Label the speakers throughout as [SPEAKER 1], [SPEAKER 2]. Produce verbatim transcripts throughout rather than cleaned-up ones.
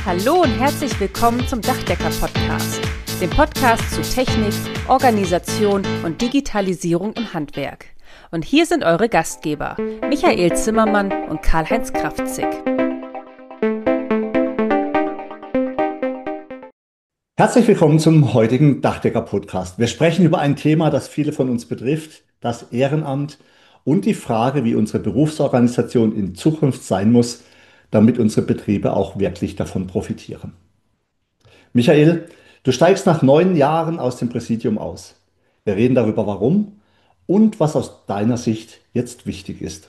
[SPEAKER 1] Hallo und herzlich willkommen zum Dachdecker-Podcast, dem Podcast zu Technik, Organisation und Digitalisierung im Handwerk. Und hier sind eure Gastgeber, Michael Zimmermann und Karl-Heinz Kraftzig.
[SPEAKER 2] Herzlich willkommen zum heutigen Dachdecker-Podcast. Wir sprechen über ein Thema, das viele von uns betrifft, das Ehrenamt und die Frage, wie unsere Berufsorganisation in Zukunft sein muss, damit unsere Betriebe auch wirklich davon profitieren. Michael, du steigst nach neun Jahren aus dem Präsidium aus. Wir reden darüber, warum und was aus deiner Sicht jetzt wichtig ist.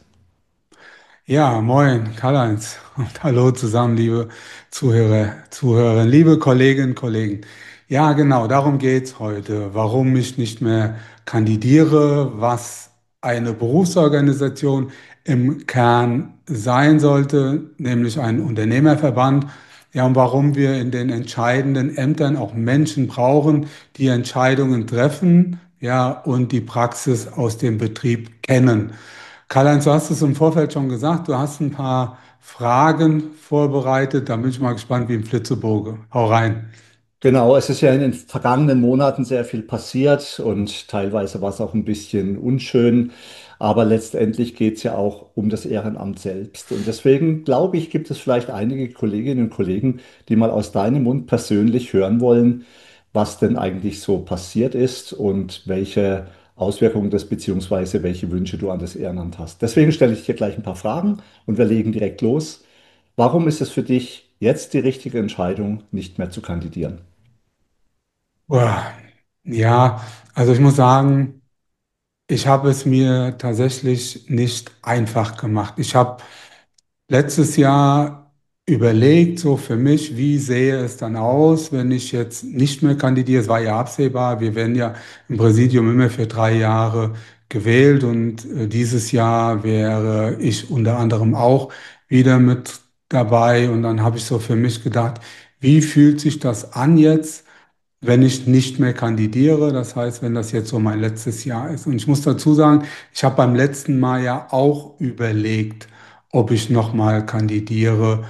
[SPEAKER 3] Ja, moin, Karl-Heinz und hallo zusammen, liebe Zuhörer, Zuhörerinnen, liebe Kolleginnen und Kollegen. Ja, genau, darum geht's heute. Warum ich nicht mehr kandidiere, was eine Berufsorganisation im Kern sein sollte, nämlich ein Unternehmerverband. Ja, und warum wir in den entscheidenden Ämtern auch Menschen brauchen, die Entscheidungen treffen, ja, und die Praxis aus dem Betrieb kennen. Karl-Heinz, du hast es im Vorfeld schon gesagt, du hast ein paar Fragen vorbereitet. Da bin ich mal gespannt wie ein Flitzeboge. Hau rein.
[SPEAKER 2] Genau, es ist ja in den vergangenen Monaten sehr viel passiert und teilweise war es auch ein bisschen unschön, aber letztendlich geht es ja auch um das Ehrenamt selbst. Und deswegen glaube ich, gibt es vielleicht einige Kolleginnen und Kollegen, die mal aus deinem Mund persönlich hören wollen, was denn eigentlich so passiert ist und welche Auswirkungen das beziehungsweise welche Wünsche du an das Ehrenamt hast. Deswegen stelle ich dir gleich ein paar Fragen und wir legen direkt los. Warum ist es für dich jetzt die richtige Entscheidung, nicht mehr zu kandidieren?
[SPEAKER 3] Boah, ja, also ich muss sagen, ich habe es mir tatsächlich nicht einfach gemacht. Ich habe letztes Jahr überlegt, so für mich, wie sähe es dann aus, wenn ich jetzt nicht mehr kandidiere. Es war ja absehbar, wir werden ja im Präsidium immer für drei Jahre gewählt und äh, dieses Jahr wäre ich unter anderem auch wieder mit dabei. Und dann habe ich so für mich gedacht, wie fühlt sich das an jetzt, wenn ich nicht mehr kandidiere? Das heißt, wenn das jetzt so mein letztes Jahr ist. Und ich muss dazu sagen, ich habe beim letzten Mal ja auch überlegt, ob ich nochmal kandidiere.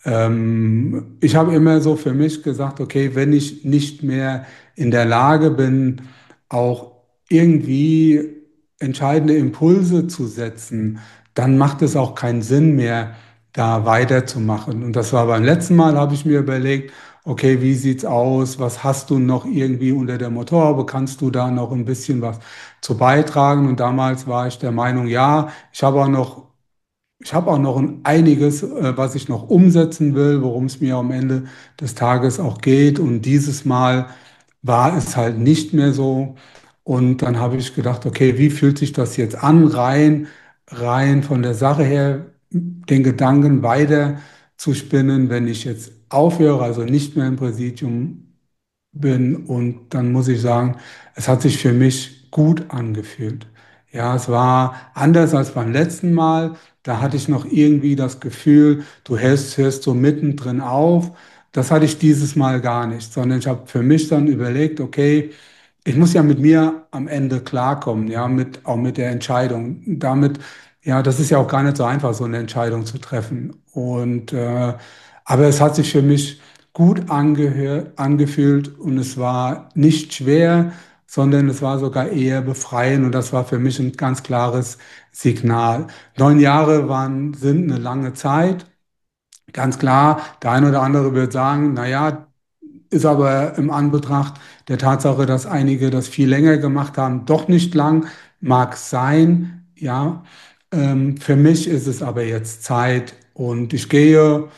[SPEAKER 3] Ähm, ich habe immer so für mich gesagt, okay, wenn ich nicht mehr in der Lage bin, auch irgendwie entscheidende Impulse zu setzen, dann macht es auch keinen Sinn mehr, da weiterzumachen. Und das war beim letzten Mal, habe ich mir überlegt, okay, wie sieht's aus? Was hast du noch irgendwie unter der Motorhaube? Kannst du da noch ein bisschen was zu beitragen? Und damals war ich der Meinung, ja, ich habe auch noch ich habe auch noch ein einiges, äh, was ich noch umsetzen will, worum es mir am Ende des Tages auch geht. Und dieses Mal war es halt nicht mehr so. Und dann habe ich gedacht, okay, wie fühlt sich das jetzt an, rein, rein von der Sache her, den Gedanken weiter zu spinnen, wenn ich jetzt aufhöre, also nicht mehr im Präsidium bin. Und dann muss ich sagen, es hat sich für mich gut angefühlt. Ja, es war anders als beim letzten Mal. Da hatte ich noch irgendwie das Gefühl, du hörst, hörst so mittendrin auf. Das hatte ich dieses Mal gar nicht, sondern ich habe für mich dann überlegt, okay, ich muss ja mit mir am Ende klarkommen, ja, mit, auch mit der Entscheidung. Damit, ja, das ist ja auch gar nicht so einfach, so eine Entscheidung zu treffen. Und, äh, aber es hat sich für mich gut angehör, angefühlt und es war nicht schwer, sondern es war sogar eher befreiend und das war für mich ein ganz klares Signal. Neun Jahre waren, sind eine lange Zeit. Ganz klar, der eine oder andere wird sagen, naja, ist aber im Anbetracht der Tatsache, dass einige das viel länger gemacht haben, doch nicht lang, mag sein, ja. Ähm, für mich ist es aber jetzt Zeit und ich gehe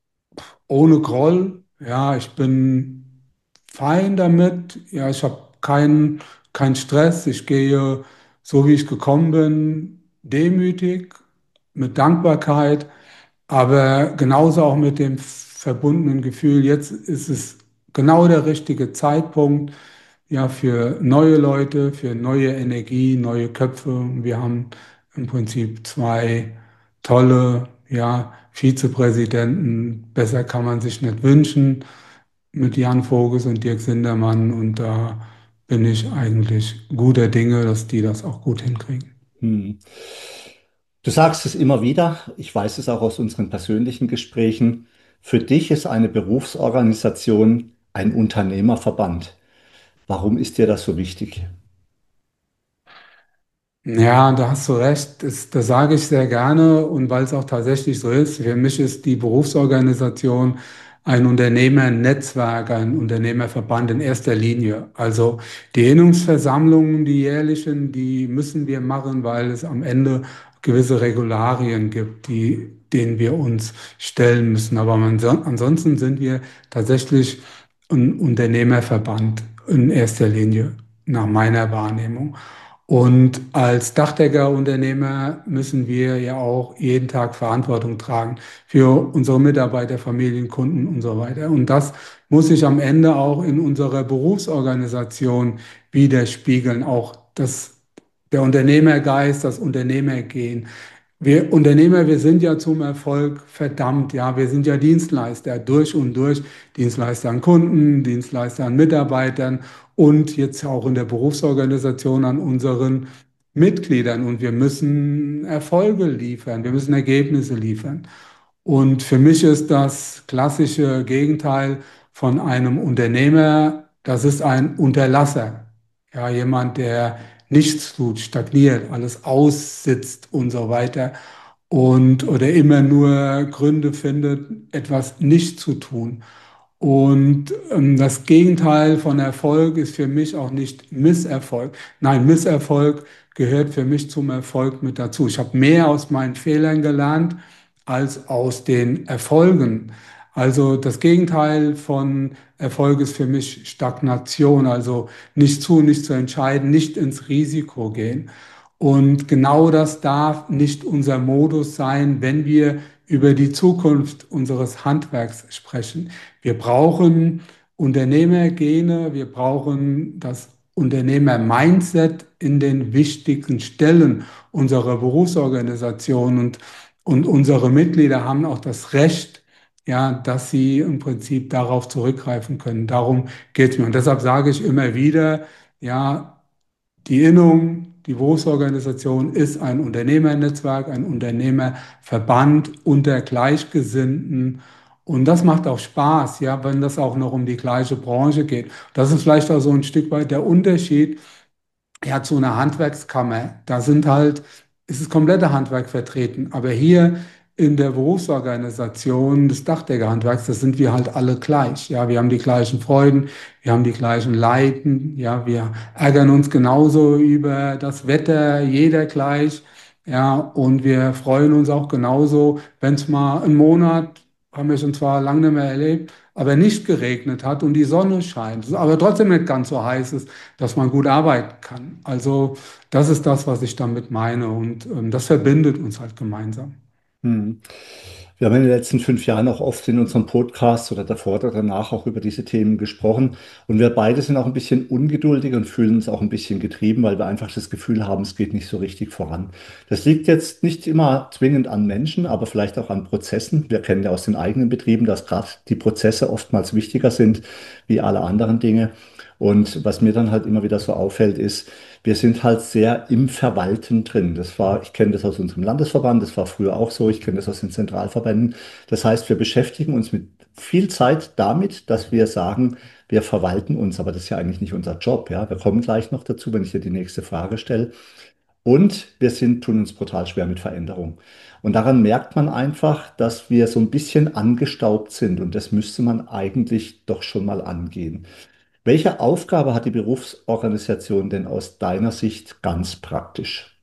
[SPEAKER 3] ohne Groll. Ja, ich bin fein damit. Ja, ich habe keinen keinen Stress. Ich gehe so, wie ich gekommen bin, demütig, mit Dankbarkeit, aber genauso auch mit dem verbundenen Gefühl, jetzt ist es genau der richtige Zeitpunkt, ja, für neue Leute, für neue Energie, neue Köpfe. Wir haben im Prinzip zwei tolle, ja, Vizepräsidenten. Besser kann man sich nicht wünschen mit Jan Vogels und Dirk Sindermann. Und da bin ich eigentlich guter Dinge, dass die das auch gut hinkriegen.
[SPEAKER 2] Hm. Du sagst es immer wieder, ich weiß es auch aus unseren persönlichen Gesprächen. Für dich ist eine Berufsorganisation ein Unternehmerverband. Warum ist dir das so wichtig?
[SPEAKER 3] Ja, da hast du recht. Das, das sage ich sehr gerne und weil es auch tatsächlich so ist. Für mich ist die Berufsorganisation ein Unternehmernetzwerk, ein Unternehmerverband in erster Linie. Also die Innungsversammlungen, die jährlichen, die müssen wir machen, weil es am Ende gewisse Regularien gibt, die, denen wir uns stellen müssen. Aber anson- ansonsten sind wir tatsächlich ein Unternehmerverband in erster Linie, nach meiner Wahrnehmung. Und als Dachdeckerunternehmer müssen wir ja auch jeden Tag Verantwortung tragen für unsere Mitarbeiter, Familien, Kunden und so weiter. Und das muss sich am Ende auch in unserer Berufsorganisation widerspiegeln. Auch das, der Unternehmergeist, das Unternehmergehen. Wir Unternehmer, wir sind ja zum Erfolg verdammt, ja, wir sind ja Dienstleister durch und durch, Dienstleister an Kunden, Dienstleister an Mitarbeitern und jetzt auch in der Berufsorganisation an unseren Mitgliedern und wir müssen Erfolge liefern, wir müssen Ergebnisse liefern. Und für mich ist das klassische Gegenteil von einem Unternehmer, das ist ein Unterlasser. Ja, jemand, der nichts tut, stagniert, alles aussitzt und so weiter. Und oder immer nur Gründe findet, etwas nicht zu tun. Und ähm, das Gegenteil von Erfolg ist für mich auch nicht Misserfolg. Nein, Misserfolg gehört für mich zum Erfolg mit dazu. Ich habe mehr aus meinen Fehlern gelernt als aus den Erfolgen. Also das Gegenteil von Erfolg ist für mich Stagnation, also nicht zu, nicht zu entscheiden, nicht ins Risiko gehen. Und genau das darf nicht unser Modus sein, wenn wir über die Zukunft unseres Handwerks sprechen. Wir brauchen Unternehmergene, wir brauchen das Unternehmer-Mindset in den wichtigsten Stellen unserer Berufsorganisation und, und unsere Mitglieder haben auch das Recht, ja, dass sie im Prinzip darauf zurückgreifen können. Darum geht es mir. Und deshalb sage ich immer wieder, ja, die Innung, die Berufsorganisation ist ein Unternehmernetzwerk, ein Unternehmerverband unter Gleichgesinnten. Und das macht auch Spaß, ja, wenn das auch noch um die gleiche Branche geht. Das ist vielleicht auch so ein Stück weit der Unterschied ja, zu einer Handwerkskammer. Da sind halt, ist das komplette Handwerk vertreten. Aber hier in der Berufsorganisation des Dachdeckerhandwerks, das sind wir halt alle gleich. Ja, wir haben die gleichen Freuden, wir haben die gleichen Leiden. Ja, wir ärgern uns genauso über das Wetter, jeder gleich. Ja, und wir freuen uns auch genauso, wenn es mal einen Monat, haben wir schon zwar lange nicht mehr erlebt, aber nicht geregnet hat und die Sonne scheint, aber trotzdem nicht ganz so heiß ist, dass man gut arbeiten kann. Also das ist das, was ich damit meine und ähm, das verbindet uns halt gemeinsam.
[SPEAKER 2] Hm. Wir haben in den letzten fünf Jahren auch oft in unserem Podcast oder davor oder danach auch über diese Themen gesprochen. Und wir beide sind auch ein bisschen ungeduldig und fühlen uns auch ein bisschen getrieben, weil wir einfach das Gefühl haben, es geht nicht so richtig voran. Das liegt jetzt nicht immer zwingend an Menschen, aber vielleicht auch an Prozessen. Wir kennen ja aus den eigenen Betrieben, dass gerade die Prozesse oftmals wichtiger sind wie alle anderen Dinge. Und was mir dann halt immer wieder so auffällt, ist, wir sind halt sehr im Verwalten drin. Das war, ich kenne das aus unserem Landesverband, das war früher auch so, ich kenne das aus den Zentralverbänden. Das heißt, wir beschäftigen uns mit viel Zeit damit, dass wir sagen, wir verwalten uns, aber das ist ja eigentlich nicht unser Job, ja. Wir kommen gleich noch dazu, wenn ich dir die nächste Frage stelle. Und wir sind, tun uns brutal schwer mit Veränderung. Und daran merkt man einfach, dass wir so ein bisschen angestaubt sind und das müsste man eigentlich doch schon mal angehen. Welche Aufgabe hat die Berufsorganisation denn aus deiner Sicht ganz praktisch?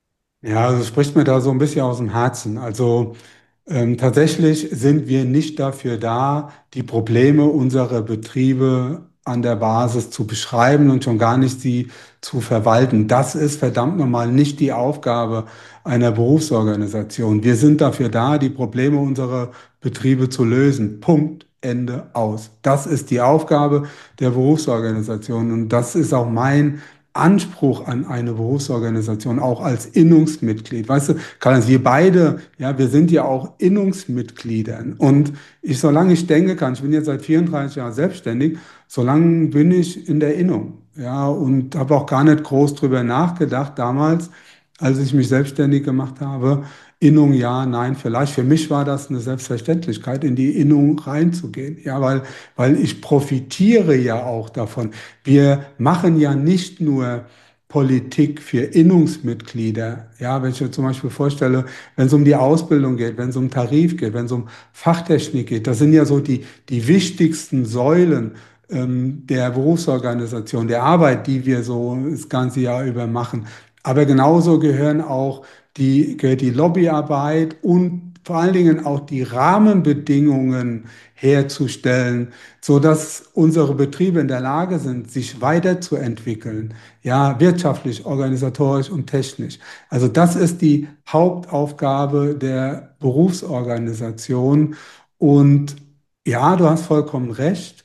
[SPEAKER 3] Ja, also spricht mir da so ein bisschen aus dem Herzen. Also ähm, tatsächlich sind wir nicht dafür da, die Probleme unserer Betriebe an der Basis zu beschreiben und schon gar nicht sie zu verwalten. Das ist verdammt nochmal nicht die Aufgabe einer Berufsorganisation. Wir sind dafür da, die Probleme unserer Betriebe zu lösen. Punkt. Ende aus. Das ist die Aufgabe der Berufsorganisation und das ist auch mein Anspruch an eine Berufsorganisation, auch als Innungsmitglied. Weißt du, Karl, wir beide, ja, wir sind ja auch Innungsmitgliedern. Und ich, solange ich denken kann, ich bin jetzt seit vierunddreißig Jahren selbstständig, solange bin ich in der Innung. Ja, und habe auch gar nicht groß drüber nachgedacht damals, als ich mich selbstständig gemacht habe. Innung ja, nein, vielleicht. Für mich war das eine Selbstverständlichkeit, in die Innung reinzugehen. Ja, weil, weil ich profitiere ja auch davon. Wir machen ja nicht nur Politik für Innungsmitglieder. Ja, wenn ich mir zum Beispiel vorstelle, wenn es um die Ausbildung geht, wenn es um Tarif geht, wenn es um Fachtechnik geht, das sind ja so die, die wichtigsten Säulen ähm, der Berufsorganisation, der Arbeit, die wir so das ganze Jahr über machen. Aber genauso gehören auch die, gehört die Lobbyarbeit und vor allen Dingen auch die Rahmenbedingungen herzustellen, so dass unsere Betriebe in der Lage sind, sich weiterzuentwickeln, ja, wirtschaftlich, organisatorisch und technisch. Also das ist die Hauptaufgabe der Berufsorganisation. Und ja, du hast vollkommen recht,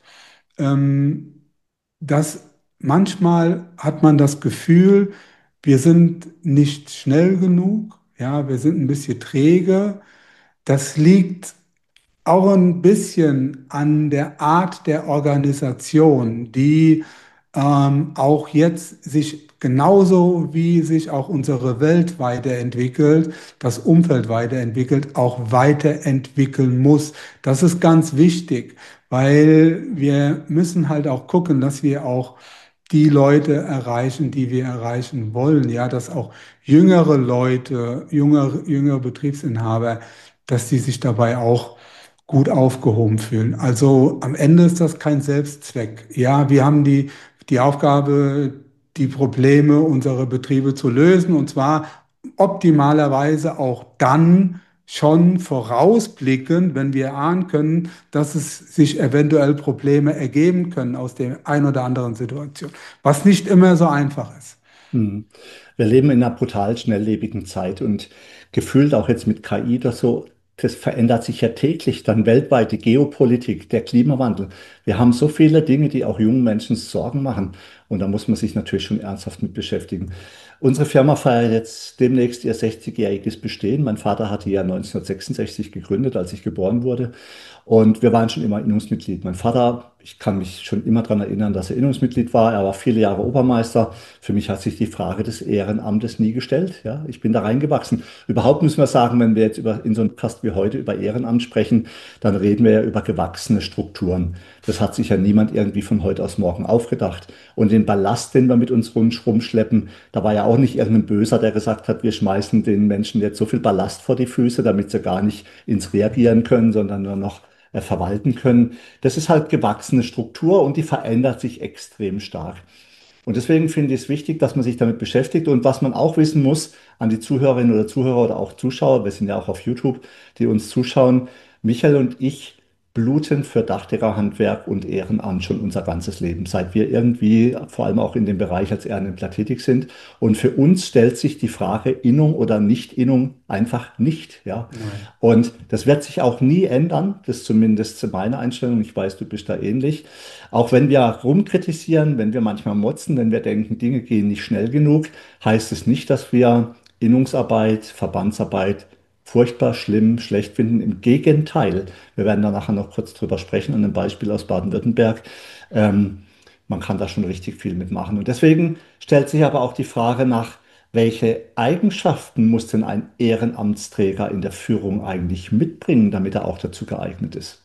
[SPEAKER 3] ähm, dass manchmal hat man das Gefühl, wir sind nicht schnell genug, ja, wir sind ein bisschen träge. Das liegt auch ein bisschen an der Art der Organisation, die ähm, auch jetzt sich genauso wie sich auch unsere Welt weiterentwickelt, das Umfeld weiterentwickelt, auch weiterentwickeln muss. Das ist ganz wichtig, weil wir müssen halt auch gucken, dass wir auch die Leute erreichen, die wir erreichen wollen. Ja, dass auch jüngere Leute, jüngere, jüngere Betriebsinhaber, dass die sich dabei auch gut aufgehoben fühlen. Also am Ende ist das kein Selbstzweck. Ja, wir haben die, die Aufgabe, die Probleme unserer Betriebe zu lösen, und zwar optimalerweise auch dann schon vorausblickend, wenn wir ahnen können, dass es sich eventuell Probleme ergeben können aus der ein oder anderen Situation, was nicht immer so einfach ist.
[SPEAKER 2] Hm. Wir leben in einer brutal schnelllebigen Zeit und gefühlt auch jetzt mit K I oder so, das verändert sich ja täglich dann weltweit die Geopolitik, der Klimawandel. Wir haben so viele Dinge, die auch jungen Menschen Sorgen machen und da muss man sich natürlich schon ernsthaft mit beschäftigen. Unsere Firma feiert jetzt demnächst ihr sechzigjähriges Bestehen. Mein Vater hatte ja neunzehnhundertsechsundsechzig gegründet, als ich geboren wurde. Und wir waren schon immer Innungsmitglied. Mein Vater, ich kann mich schon immer daran erinnern, dass er Innungsmitglied war. Er war viele Jahre Obermeister. Für mich hat sich die Frage des Ehrenamtes nie gestellt. Ja, ich bin da reingewachsen. Überhaupt müssen wir sagen, wenn wir jetzt über, in so einem Cast wie heute über Ehrenamt sprechen, dann reden wir ja über gewachsene Strukturen. Das hat sich ja niemand irgendwie von heute aus morgen aufgedacht. Und den Ballast, den wir mit uns rumschleppen, da war ja auch nicht irgendein Böser, der gesagt hat, wir schmeißen den Menschen jetzt so viel Ballast vor die Füße, damit sie gar nicht ins Reagieren können, sondern nur noch äh, verwalten können. Das ist halt gewachsene Struktur und die verändert sich extrem stark. Und deswegen finde ich es wichtig, dass man sich damit beschäftigt. Und was man auch wissen muss an die Zuhörerinnen oder Zuhörer oder auch Zuschauer, wir sind ja auch auf YouTube, die uns zuschauen, Michael und ich bluten für Dachdecker-Handwerk und Ehrenamt schon unser ganzes Leben, seit wir irgendwie vor allem auch in dem Bereich als Ehrenämtler tätig sind. Und für uns stellt sich die Frage Innung oder Nicht-Innung einfach nicht. Ja?
[SPEAKER 3] Nein.
[SPEAKER 2] Und das wird sich auch nie ändern, das ist zumindest meine Einstellung. Ich weiß, du bist da ähnlich. Auch wenn wir rumkritisieren, wenn wir manchmal motzen, wenn wir denken, Dinge gehen nicht schnell genug, heißt es nicht, dass wir Innungsarbeit, Verbandsarbeit furchtbar, schlimm, schlecht finden. Im Gegenteil. Wir werden da nachher noch kurz drüber sprechen, an einem Beispiel aus Baden-Württemberg. Ähm, man kann da schon richtig viel mitmachen. Und deswegen stellt sich aber auch die Frage nach, welche Eigenschaften muss denn ein Ehrenamtsträger in der Führung eigentlich mitbringen, damit er auch dazu geeignet ist?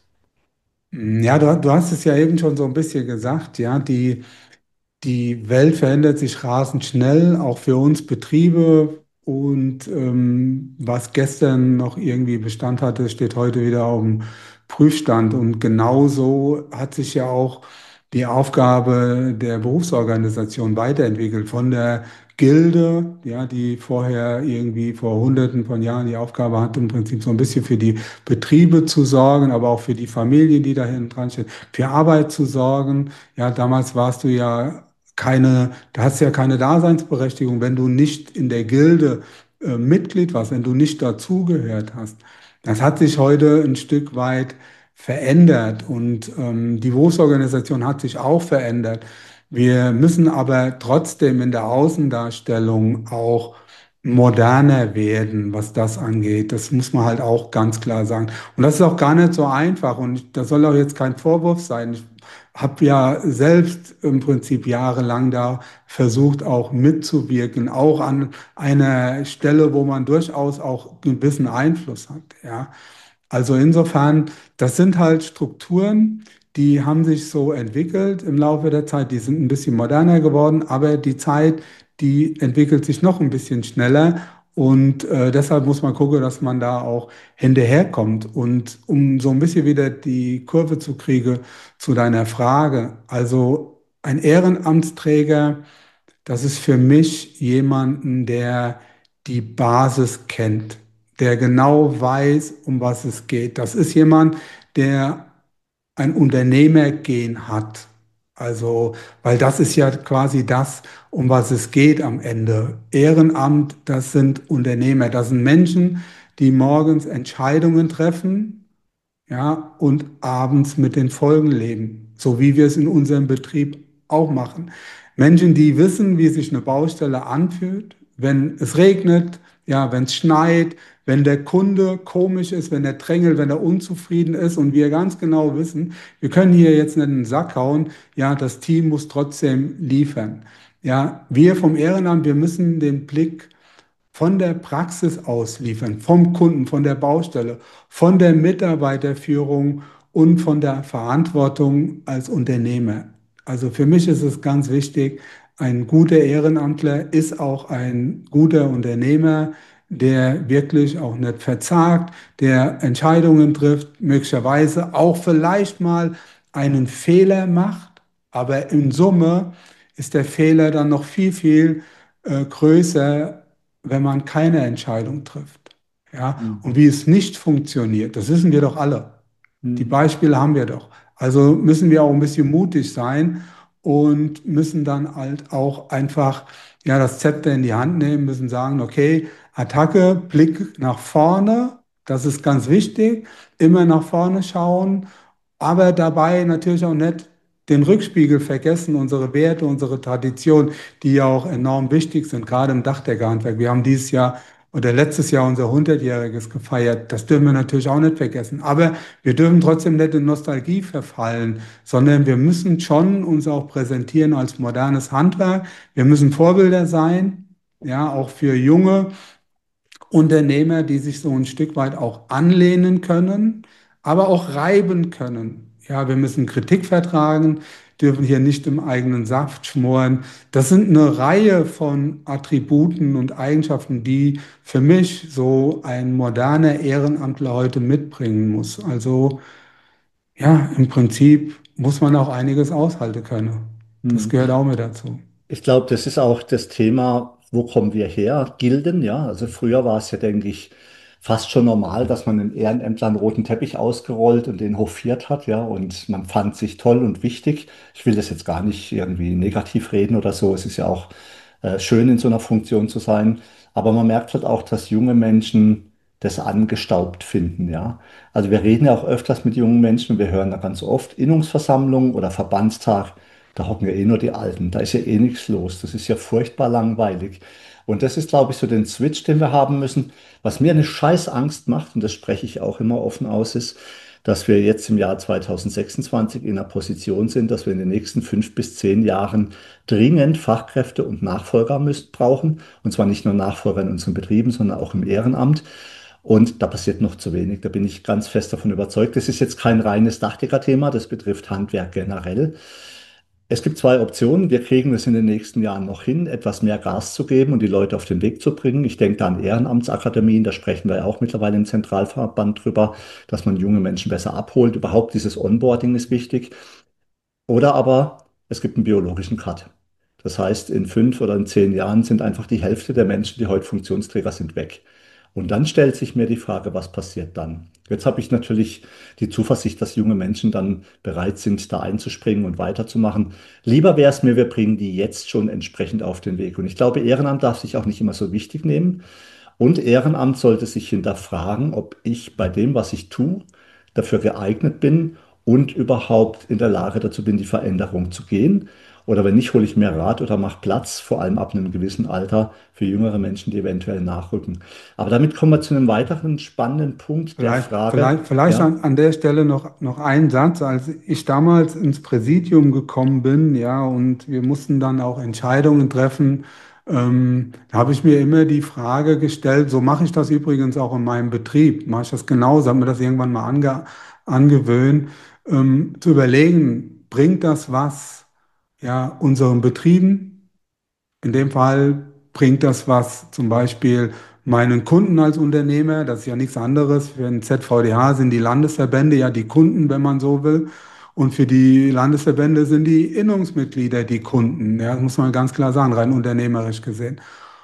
[SPEAKER 3] Ja, du, du hast es ja eben schon so ein bisschen gesagt, ja, die Die Welt verändert sich rasend schnell, auch für uns Betriebe. Und ähm, was gestern noch irgendwie Bestand hatte, steht heute wieder auf dem Prüfstand. Und genauso hat sich ja auch die Aufgabe der Berufsorganisation weiterentwickelt. Von der Gilde, ja, die vorher irgendwie vor Hunderten von Jahren die Aufgabe hatte, im Prinzip so ein bisschen für die Betriebe zu sorgen, aber auch für die Familien, die da hinten dran stehen, für Arbeit zu sorgen. Ja, damals warst du ja keine, da hast du ja keine Daseinsberechtigung, wenn du nicht in der Gilde äh, Mitglied warst, wenn du nicht dazugehört hast. Das hat sich heute ein Stück weit verändert und ähm, die Berufsorganisation hat sich auch verändert. Wir müssen aber trotzdem in der Außendarstellung auch moderner werden, was das angeht. Das muss man halt auch ganz klar sagen. Und das ist auch gar nicht so einfach und das soll auch jetzt kein Vorwurf sein. Ich habe ja selbst im Prinzip jahrelang da versucht, auch mitzuwirken, auch an einer Stelle, wo man durchaus auch einen gewissen Einfluss hat. Ja. Also insofern, das sind halt Strukturen, die haben sich so entwickelt im Laufe der Zeit. Die sind ein bisschen moderner geworden, aber die Zeit, die entwickelt sich noch ein bisschen schneller. Und äh, deshalb muss man gucken, dass man da auch hinterherkommt. Und um so ein bisschen wieder die Kurve zu kriegen zu deiner Frage, also ein Ehrenamtsträger, das ist für mich jemanden, der die Basis kennt, der genau weiß, um was es geht. Das ist jemand, der ein Unternehmergehen hat. Also, weil das ist ja quasi das, um was es geht am Ende. Ehrenamt, das sind Unternehmer, das sind Menschen, die morgens Entscheidungen treffen, ja, und abends mit den Folgen leben, so wie wir es in unserem Betrieb auch machen. Menschen, die wissen, wie sich eine Baustelle anfühlt, wenn es regnet, ja, wenn es schneit, wenn der Kunde komisch ist, wenn er drängelt, wenn er unzufrieden ist und wir ganz genau wissen, wir können hier jetzt nicht in den Sack hauen, ja, das Team muss trotzdem liefern. Ja, wir vom Ehrenamt, wir müssen den Blick von der Praxis aus liefern, vom Kunden, von der Baustelle, von der Mitarbeiterführung und von der Verantwortung als Unternehmer. Also für mich ist es ganz wichtig, ein guter Ehrenamtler ist auch ein guter Unternehmer, der wirklich auch nicht verzagt, der Entscheidungen trifft, möglicherweise auch vielleicht mal einen Fehler macht, aber in Summe ist der Fehler dann noch viel, viel äh, größer, wenn man keine Entscheidung trifft. Ja,
[SPEAKER 2] Mhm.
[SPEAKER 3] und wie es nicht funktioniert, das wissen wir doch alle. Die
[SPEAKER 2] Mhm.
[SPEAKER 3] Beispiele haben wir doch. Also müssen wir auch ein bisschen mutig sein und müssen dann halt auch einfach ja, das Zepter in die Hand nehmen, müssen sagen, okay, Attacke, Blick nach vorne, das ist ganz wichtig, immer nach vorne schauen, aber dabei natürlich auch nicht den Rückspiegel vergessen, unsere Werte, unsere Tradition, die ja auch enorm wichtig sind, gerade im Dachdeckerhandwerk. Wir haben dieses Jahr oder letztes Jahr unser hundertjähriges gefeiert. Das dürfen wir natürlich auch nicht vergessen. Aber wir dürfen trotzdem nicht in Nostalgie verfallen, sondern wir müssen schon uns auch präsentieren als modernes Handwerk. Wir müssen Vorbilder sein, ja, auch für junge Unternehmer, die sich so ein Stück weit auch anlehnen können, aber auch reiben können. Ja, wir müssen Kritik vertragen, dürfen hier nicht im eigenen Saft schmoren. Das sind eine Reihe von Attributen und Eigenschaften, die für mich so ein moderner Ehrenamtler heute mitbringen muss. Also ja, im Prinzip muss man auch einiges aushalten können. Das
[SPEAKER 2] Mhm.
[SPEAKER 3] gehört auch mit dazu.
[SPEAKER 2] Ich glaube, das ist auch das Thema, wo kommen wir her? Gilden, ja. Also früher war es ja, denke ich, fast schon normal, dass man den Ehrenämtlern einen roten Teppich ausgerollt und den hofiert hat, ja. Und man fand sich toll und wichtig. Ich will das jetzt gar nicht irgendwie negativ reden oder so. Es ist ja auch äh, schön, in so einer Funktion zu sein. Aber man merkt halt auch, dass junge Menschen das angestaubt finden, ja. Also wir reden ja auch öfters mit jungen Menschen. Wir hören da ganz oft Innungsversammlung oder Verbandstag. Da hocken ja eh nur die Alten. Da ist ja eh nichts los. Das ist ja furchtbar langweilig. Und das ist, glaube ich, so den Switch, den wir haben müssen. Was mir eine Scheißangst macht, und das spreche ich auch immer offen aus, ist, dass wir jetzt im Jahr zweitausendsechsundzwanzig in einer Position sind, dass wir in den nächsten fünf bis zehn Jahren dringend Fachkräfte und Nachfolger müssen, brauchen. Und zwar nicht nur Nachfolger in unseren Betrieben, sondern auch im Ehrenamt. Und da passiert noch zu wenig. Da bin ich ganz fest davon überzeugt. Das ist jetzt kein reines Dachdecker-Thema. Das betrifft Handwerk generell. Es gibt zwei Optionen. Wir kriegen es in den nächsten Jahren noch hin, etwas mehr Gas zu geben und die Leute auf den Weg zu bringen. Ich denke da an Ehrenamtsakademien, da sprechen wir ja auch mittlerweile im Zentralverband drüber, dass man junge Menschen besser abholt. Überhaupt dieses Onboarding ist wichtig. Oder aber es gibt einen biologischen Cut. Das heißt, in fünf oder in zehn Jahren sind einfach die Hälfte der Menschen, die heute Funktionsträger sind, weg. Und dann stellt sich mir die Frage, was passiert dann? Jetzt habe ich natürlich die Zuversicht, dass junge Menschen dann bereit sind, da einzuspringen und weiterzumachen. Lieber wäre es mir, wir bringen die jetzt schon entsprechend auf den Weg. Und ich glaube, Ehrenamt darf sich auch nicht immer so wichtig nehmen. Und Ehrenamt sollte sich hinterfragen, ob ich bei dem, was ich tue, dafür geeignet bin und überhaupt in der Lage dazu bin, die Veränderung zu gehen. Oder wenn nicht, hole ich mir Rat oder mache Platz, vor allem ab einem gewissen Alter, für jüngere Menschen, die eventuell nachrücken. Aber damit kommen wir zu einem weiteren spannenden Punkt der
[SPEAKER 3] Vielleicht,
[SPEAKER 2] Frage.
[SPEAKER 3] vielleicht, vielleicht
[SPEAKER 2] Ja,
[SPEAKER 3] an, an der Stelle noch, noch ein Satz. Als ich damals ins Präsidium gekommen bin, ja, und wir mussten dann auch Entscheidungen treffen, ähm, da habe ich mir immer die Frage gestellt, so mache ich das übrigens auch in meinem Betrieb, mache ich das genauso, habe mir das irgendwann mal ange, angewöhnt, ähm, zu überlegen, bringt das was, ja, unseren Betrieben? In dem Fall bringt das was zum Beispiel meinen Kunden als Unternehmer, das ist ja nichts anderes. Für den Z V D H sind die Landesverbände ja die Kunden, wenn man so will. Und für die Landesverbände sind die Innungsmitglieder die Kunden. Ja, das muss man ganz klar sagen, rein unternehmerisch gesehen.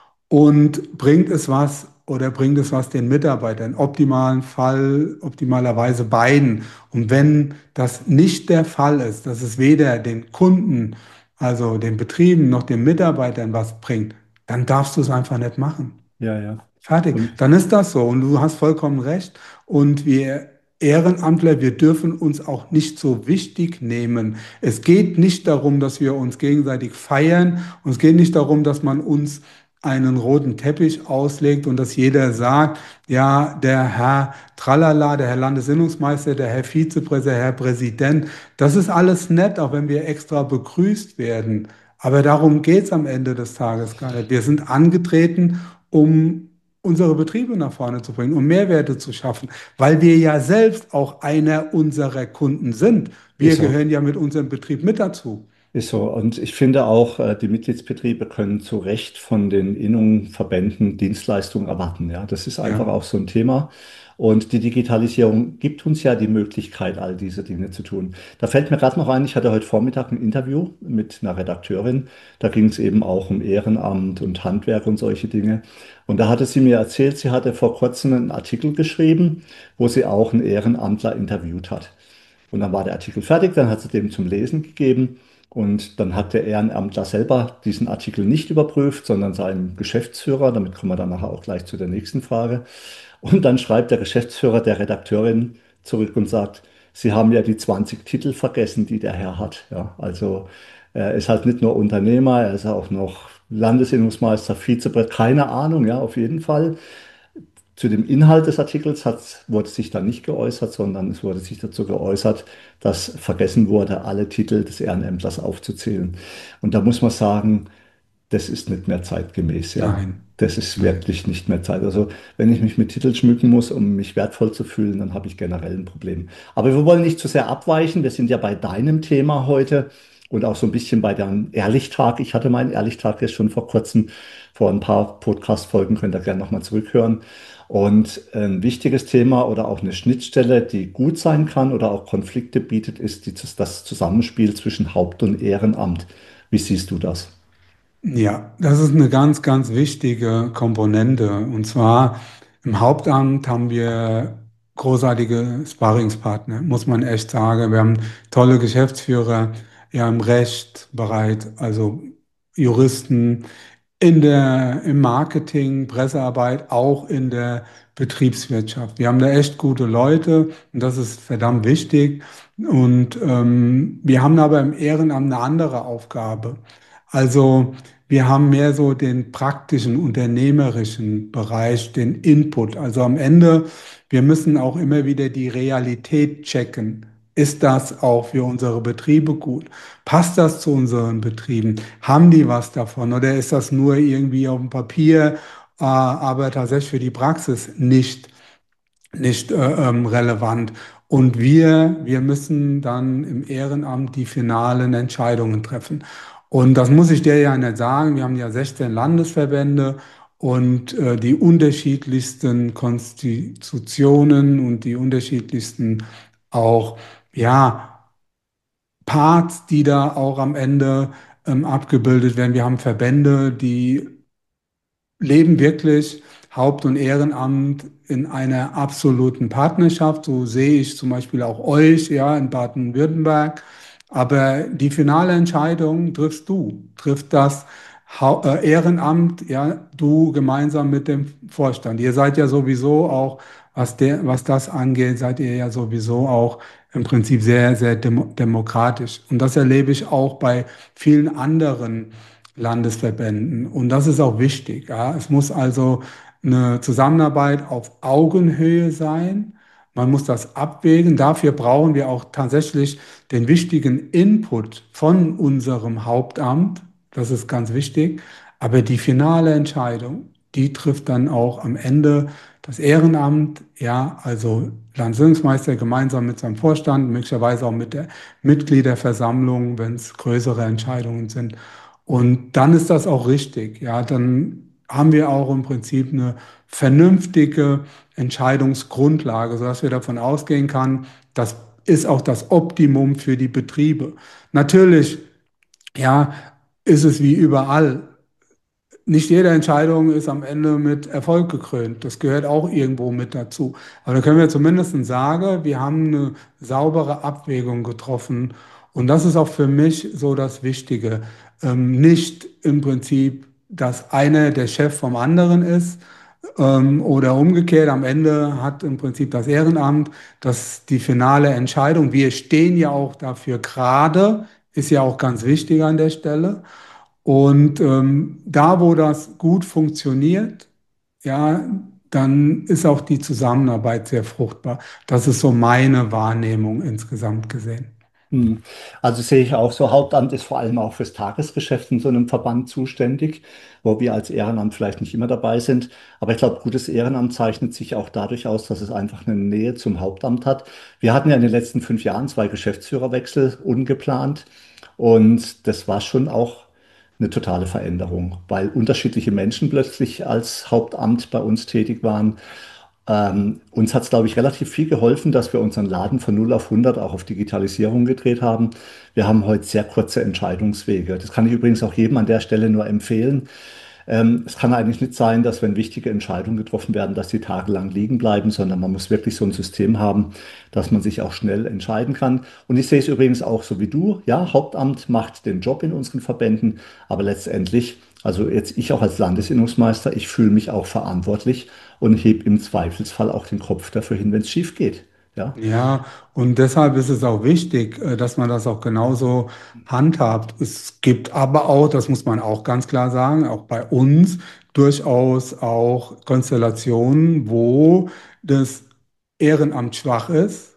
[SPEAKER 3] Und bringt es was oder bringt es was den Mitarbeitern? Im optimalen Fall, optimalerweise beiden. Und wenn das nicht der Fall ist, dass es weder den Kunden, also den Betrieben noch den Mitarbeitern was bringt, dann darfst du es einfach nicht machen.
[SPEAKER 2] ja, ja.
[SPEAKER 3] Fertig.
[SPEAKER 2] Und
[SPEAKER 3] Dann ist das so. Und du hast vollkommen recht. Und wir Ehrenamtler, wir dürfen uns auch nicht so wichtig nehmen. Es geht nicht darum, dass wir uns gegenseitig feiern. Und es geht nicht darum, dass man uns einen roten Teppich auslegt und dass jeder sagt, ja, der Herr Tralala, der Herr Landesinnungsmeister, der Herr Vizepräsident, der Herr Präsident, das ist alles nett, auch wenn wir extra begrüßt werden. Aber darum geht es am Ende des Tages gar nicht. Wir sind angetreten, um unsere Betriebe nach vorne zu bringen, um Mehrwerte zu schaffen, weil wir ja selbst auch einer unserer Kunden sind. Wir
[SPEAKER 2] ist so.
[SPEAKER 3] gehören ja mit unserem Betrieb mit dazu.
[SPEAKER 2] Ist so. Und ich finde auch, äh, die Mitgliedsbetriebe können zu Recht von den Innungen, Verbänden Dienstleistungen erwarten. Ja, das ist einfach
[SPEAKER 3] Ja,
[SPEAKER 2] auch so ein Thema. Und die Digitalisierung gibt uns ja die Möglichkeit, all diese Dinge zu tun. Da fällt mir gerade noch ein, ich hatte heute Vormittag ein Interview mit einer Redakteurin. Da ging es eben auch um Ehrenamt und Handwerk und solche Dinge. Und da hatte sie mir erzählt, sie hatte vor kurzem einen Artikel geschrieben, wo sie auch einen Ehrenamtler interviewt hat. Und dann war der Artikel fertig, dann hat sie dem zum Lesen gegeben. Und dann hat der Ehrenamtler selber diesen Artikel nicht überprüft, sondern seinen Geschäftsführer. Damit kommen wir dann nachher auch gleich zu der nächsten Frage. Und dann schreibt der Geschäftsführer der Redakteurin zurück und sagt, Sie haben ja die zwanzig Titel vergessen, die der Herr hat. Ja, also er ist halt nicht nur Unternehmer, er ist auch noch Landesinnungsmeister, Vizepräsident, keine Ahnung, ja, auf jeden Fall. Zu dem Inhalt des Artikels hat, wurde sich dann nicht geäußert, sondern es wurde sich dazu geäußert, dass vergessen wurde, alle Titel des Ehrenämtlers aufzuzählen. Und da muss man sagen, das ist nicht mehr zeitgemäß, ja.
[SPEAKER 3] nein,
[SPEAKER 2] Das ist
[SPEAKER 3] nein.
[SPEAKER 2] wirklich nicht mehr Zeit. Also wenn ich mich mit Titeln schmücken muss, um mich wertvoll zu fühlen, dann habe ich generell ein Problem. Aber wir wollen nicht zu sehr abweichen. Wir sind ja bei deinem Thema heute und auch so ein bisschen bei deinem Ehrlichtag. Ich hatte meinen Ehrlichtag jetzt schon vor kurzem, vor ein paar Podcast-Folgen, könnt ihr gerne nochmal zurückhören. Und ein wichtiges Thema oder auch eine Schnittstelle, die gut sein kann oder auch Konflikte bietet, ist die, das Zusammenspiel zwischen Haupt- und Ehrenamt. Wie siehst du das?
[SPEAKER 3] Ja, das ist eine ganz, ganz wichtige Komponente. Und zwar im Hauptamt haben wir großartige Sparringspartner, muss man echt sagen. Wir haben tolle Geschäftsführer, ja, im Recht bereit, also Juristen, in der, im Marketing, Pressearbeit, auch in der Betriebswirtschaft. Wir haben da echt gute Leute und das ist verdammt wichtig. Und ähm, wir haben aber im Ehrenamt eine andere Aufgabe. Also wir haben mehr so den praktischen, unternehmerischen Bereich, den Input. Also am Ende, wir müssen auch immer wieder die Realität checken. Ist das auch für unsere Betriebe gut? Passt das zu unseren Betrieben? Haben die was davon? Oder ist das nur irgendwie auf dem Papier, äh, aber tatsächlich für die Praxis nicht, nicht äh, ähm, relevant? Und wir, wir müssen dann im Ehrenamt die finalen Entscheidungen treffen. Und das muss ich dir ja nicht sagen. Wir haben ja sechzehn Landesverbände und äh, die unterschiedlichsten Konstitutionen und die unterschiedlichsten auch, ja, Parts, die da auch am Ende ähm, abgebildet werden. Wir haben Verbände, die leben wirklich Haupt- und Ehrenamt in einer absoluten Partnerschaft. So sehe ich zum Beispiel auch euch, ja, in Baden-Württemberg. Aber die finale Entscheidung triffst du, trifft das Hau- äh, Ehrenamt, ja, du gemeinsam mit dem Vorstand. Ihr seid ja sowieso auch, was der, was das angeht, seid ihr ja sowieso auch im Prinzip sehr, sehr demo demokratisch. Und das erlebe ich auch bei vielen anderen Landesverbänden. Und das ist auch wichtig. Ja. Es muss also eine Zusammenarbeit auf Augenhöhe sein. Man muss das abwägen. Dafür brauchen wir auch tatsächlich den wichtigen Input von unserem Hauptamt. Das ist ganz wichtig. Aber die finale Entscheidung, die trifft dann auch am Ende das Ehrenamt, ja, also Landesmeister gemeinsam mit seinem Vorstand, möglicherweise auch mit der Mitgliederversammlung, wenn es größere Entscheidungen sind. Und dann ist das auch richtig, ja, dann haben wir auch im Prinzip eine vernünftige Entscheidungsgrundlage, sodass wir davon ausgehen kann, das ist auch das Optimum für die Betriebe. Natürlich, ja, ist es wie überall. Nicht jede Entscheidung ist am Ende mit Erfolg gekrönt. Das gehört auch irgendwo mit dazu. Aber da können wir zumindest sagen, wir haben eine saubere Abwägung getroffen. Und das ist auch für mich so das Wichtige. Ähm, nicht im Prinzip, dass einer der Chef vom anderen ist, ähm, oder umgekehrt. Am Ende hat im Prinzip das Ehrenamt das die finale Entscheidung. Wir stehen ja auch dafür gerade, ist ja auch ganz wichtig an der Stelle. Und ähm, da, wo das gut funktioniert, ja, dann ist auch die Zusammenarbeit sehr fruchtbar. Das ist so meine Wahrnehmung insgesamt gesehen.
[SPEAKER 2] Hm. Also sehe ich auch so, Hauptamt ist vor allem auch fürs Tagesgeschäft in so einem Verband zuständig, wo wir als Ehrenamt vielleicht nicht immer dabei sind. Aber ich glaube, gutes Ehrenamt zeichnet sich auch dadurch aus, dass es einfach eine Nähe zum Hauptamt hat. Wir hatten ja in den letzten fünf Jahren zwei Geschäftsführerwechsel ungeplant und das war schon auch eine totale Veränderung, weil unterschiedliche Menschen plötzlich als Hauptamt bei uns tätig waren. Ähm, uns hat es, glaube ich, relativ viel geholfen, dass wir unseren Laden von null auf hundert auch auf Digitalisierung gedreht haben. Wir haben heute sehr kurze Entscheidungswege. Das kann ich übrigens auch jedem an der Stelle nur empfehlen. Ähm, es kann eigentlich nicht sein, dass wenn wichtige Entscheidungen getroffen werden, dass die tagelang liegen bleiben, sondern man muss wirklich so ein System haben, dass man sich auch schnell entscheiden kann. Und ich sehe es übrigens auch so wie du. Ja, Hauptamt macht den Job in unseren Verbänden, aber letztendlich, also jetzt ich auch als Landesinnungsmeister, ich fühle mich auch verantwortlich und heb im Zweifelsfall auch den Kopf dafür hin, wenn es schief geht. Ja,
[SPEAKER 3] Ja, und deshalb ist es auch wichtig, äh, dass man das auch genauso handhabt. Es gibt aber auch, das muss man auch ganz klar sagen, auch bei uns durchaus auch Konstellationen, wo das Ehrenamt schwach ist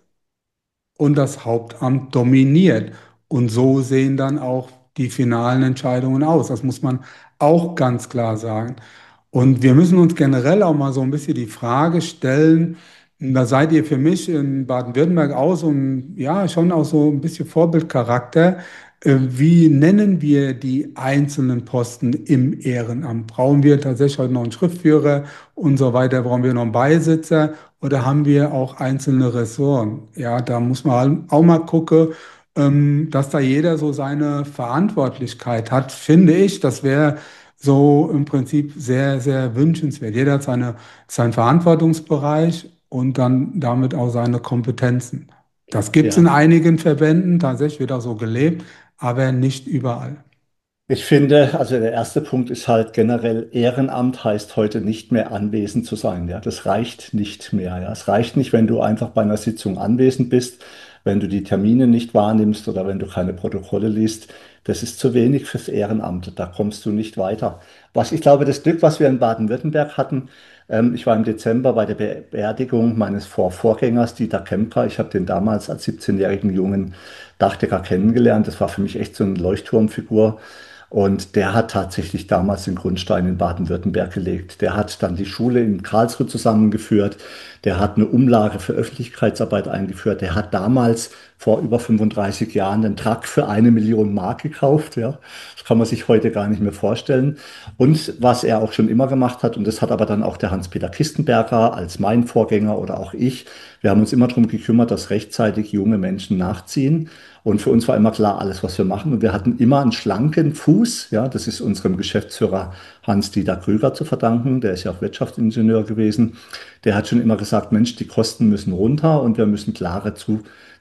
[SPEAKER 3] und das Hauptamt dominiert. Und so sehen dann auch die finalen Entscheidungen aus. Das muss man auch ganz klar sagen. Und wir müssen uns generell auch mal so ein bisschen die Frage stellen, da seid ihr für mich in Baden-Württemberg auch so ein, ja, schon auch so ein bisschen Vorbildcharakter. Äh, Wie nennen wir die einzelnen Posten im Ehrenamt? Brauchen wir tatsächlich heute noch einen Schriftführer und so weiter? Brauchen wir noch einen Beisitzer oder haben wir auch einzelne Ressorts? Ja, da muss man auch mal gucken, ähm, dass da jeder so seine Verantwortlichkeit hat, finde ich. Das wäre so im Prinzip sehr, sehr wünschenswert. Jeder hat seine, seinen Verantwortungsbereich und dann damit auch seine Kompetenzen. Das gibt es in
[SPEAKER 2] ja.
[SPEAKER 3] einigen Verbänden, tatsächlich wird auch so gelebt, aber nicht überall.
[SPEAKER 2] Ich finde, also der erste Punkt ist halt generell, Ehrenamt heißt heute nicht mehr anwesend zu sein. Ja, das reicht nicht mehr. Ja, es reicht nicht, wenn du einfach bei einer Sitzung anwesend bist, wenn du die Termine nicht wahrnimmst oder wenn du keine Protokolle liest. Das ist zu wenig fürs Ehrenamt. Da kommst du nicht weiter. Was ich glaube, das Glück, was wir in Baden-Württemberg hatten, ähm, ich war im Dezember bei der Be Beerdigung meines Vorvorgängers, Dieter Kemper. Ich habe den damals als siebzehnjährigen jungen Dachdecker kennengelernt. Das war für mich echt so eine Leuchtturmfigur. Und der hat tatsächlich damals den Grundstein in Baden-Württemberg gelegt. Der hat dann die Schule in Karlsruhe zusammengeführt. Der hat eine Umlage für Öffentlichkeitsarbeit eingeführt. Der hat damals vor über fünfunddreißig Jahren einen Truck für eine Million Mark gekauft. Ja, das kann man sich heute gar nicht mehr vorstellen. Und was er auch schon immer gemacht hat, und das hat aber dann auch der Hans-Peter Kistenberger als mein Vorgänger oder auch ich, wir haben uns immer darum gekümmert, dass rechtzeitig junge Menschen nachziehen. Und für uns war immer klar, alles, was wir machen. Und wir hatten immer einen schlanken Fuß. Ja, das ist unserem Geschäftsführer Hans-Dieter Krüger zu verdanken. Der ist ja auch Wirtschaftsingenieur gewesen. Der hat schon immer gesagt, Mensch, die Kosten müssen runter und wir müssen klare Zu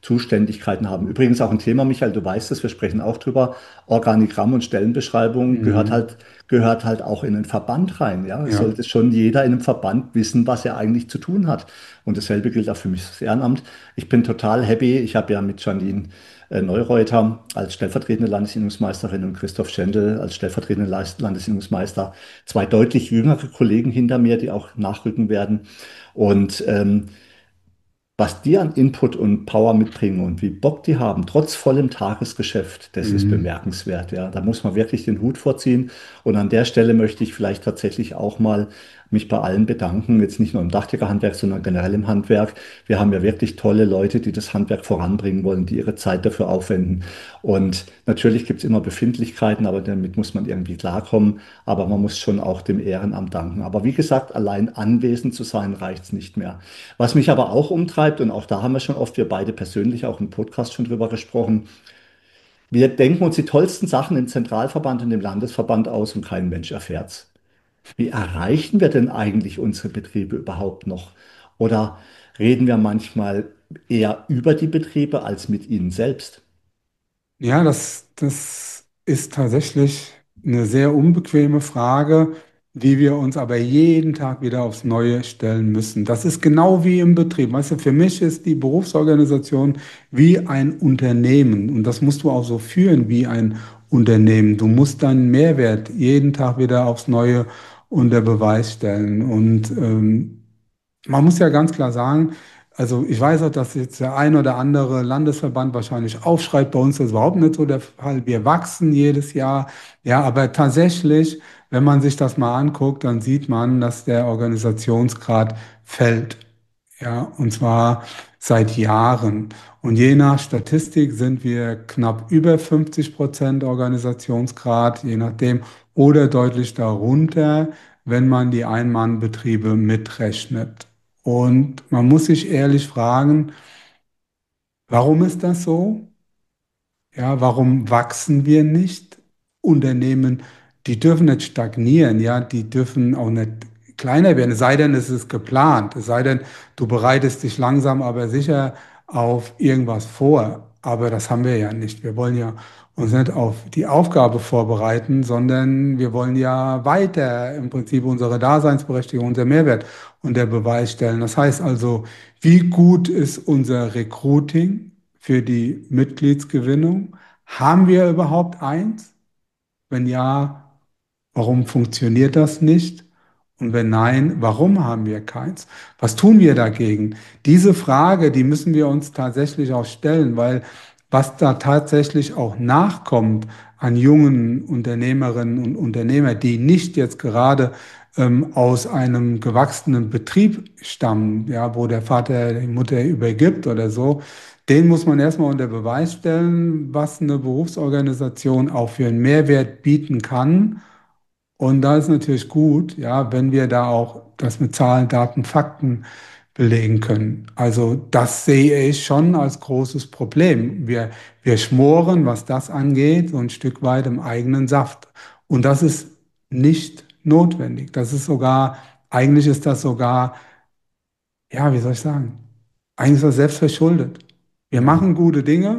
[SPEAKER 2] Zuständigkeiten haben. Übrigens auch ein Thema, Michael, du weißt es, wir sprechen auch drüber. Organigramm und Stellenbeschreibung gehört
[SPEAKER 3] Mhm.
[SPEAKER 2] halt, gehört halt auch in den Verband rein. Ja, es
[SPEAKER 3] Ja.
[SPEAKER 2] sollte schon jeder in einem Verband wissen, was er eigentlich zu tun hat. Und dasselbe gilt auch für mich das Ehrenamt. Ich bin total happy. Ich habe ja mit Janine äh, Neureuter als stellvertretende Landesinnungsmeisterin und Christoph Schendel als stellvertretende Leis- Landesinnungsmeister zwei deutlich jüngere Kollegen hinter mir, die auch nachrücken werden. Und ähm, was die an Input und Power mitbringen und wie Bock die haben, trotz vollem Tagesgeschäft, das ist
[SPEAKER 3] Mhm.
[SPEAKER 2] bemerkenswert. Ja, da muss man wirklich den Hut vorziehen. Und an der Stelle möchte ich vielleicht tatsächlich auch mal mich bei allen bedanken, jetzt nicht nur im Dachdeckerhandwerk, sondern generell im Handwerk. Wir haben ja wirklich tolle Leute, die das Handwerk voranbringen wollen, die ihre Zeit dafür aufwenden. Und natürlich gibt es immer Befindlichkeiten, aber damit muss man irgendwie klarkommen. Aber man muss schon auch dem Ehrenamt danken. Aber wie gesagt, allein anwesend zu sein, reicht es nicht mehr. Was mich aber auch umtreibt, und auch da haben wir schon oft, wir beide persönlich auch im Podcast schon drüber gesprochen, wir denken uns die tollsten Sachen im Zentralverband und im Landesverband aus und kein Mensch erfährt's. Wie erreichen wir denn eigentlich unsere Betriebe überhaupt noch? Oder reden wir manchmal eher über die Betriebe als mit ihnen selbst?
[SPEAKER 3] Ja, das, das ist tatsächlich eine sehr unbequeme Frage, die wir uns aber jeden Tag wieder aufs Neue stellen müssen. Das ist genau wie im Betrieb. Weißt du, für mich ist die Berufsorganisation wie ein Unternehmen und das musst du auch so führen wie ein Unternehmen. Du musst deinen Mehrwert jeden Tag wieder aufs Neue unter Beweis stellen und ähm, man muss ja ganz klar sagen, also ich weiß auch, dass jetzt der ein oder andere Landesverband wahrscheinlich aufschreit. Bei uns ist das überhaupt nicht so der Fall. Wir wachsen jedes Jahr. Ja, aber tatsächlich, wenn man sich das mal anguckt, dann sieht man, dass der Organisationsgrad fällt. Ja, und zwar seit Jahren. Und je nach Statistik sind wir knapp über fünfzig Prozent Organisationsgrad, je nachdem, oder deutlich darunter, wenn man die Ein-Mann-Betriebe mitrechnet. Und man muss sich ehrlich fragen, warum ist das so? Ja, warum wachsen wir nicht? Unternehmen, die dürfen nicht stagnieren, ja, die dürfen auch nicht kleiner werden, es sei denn, es ist geplant, es sei denn, du bereitest dich langsam aber sicher auf irgendwas vor. Aber das haben wir ja nicht. Wir wollen ja uns nicht auf die Aufgabe vorbereiten, sondern wir wollen ja weiter im Prinzip unsere Daseinsberechtigung, unser Mehrwert unter Beweis stellen. Das heißt also, wie gut ist unser Recruiting für die Mitgliedsgewinnung? Haben wir überhaupt eins? Wenn ja, warum funktioniert das nicht? Und wenn nein, warum haben wir keins? Was tun wir dagegen? Diese Frage, die müssen wir uns tatsächlich auch stellen, weil was da tatsächlich auch nachkommt an jungen Unternehmerinnen und Unternehmern, die nicht jetzt gerade ähm, aus einem gewachsenen Betrieb stammen, ja, wo der Vater die Mutter übergibt oder so, den muss man erstmal unter Beweis stellen, was eine Berufsorganisation auch für einen Mehrwert bieten kann. Und da ist natürlich gut, ja, wenn wir da auch das mit Zahlen, Daten, Fakten belegen können. Also das sehe ich schon als großes Problem. Wir, wir schmoren, was das angeht, so ein Stück weit im eigenen Saft. Und das ist nicht notwendig. Das ist sogar, eigentlich ist das sogar, ja, wie soll ich sagen, eigentlich ist das selbstverschuldet. Wir
[SPEAKER 2] Ja.
[SPEAKER 3] machen gute Dinge,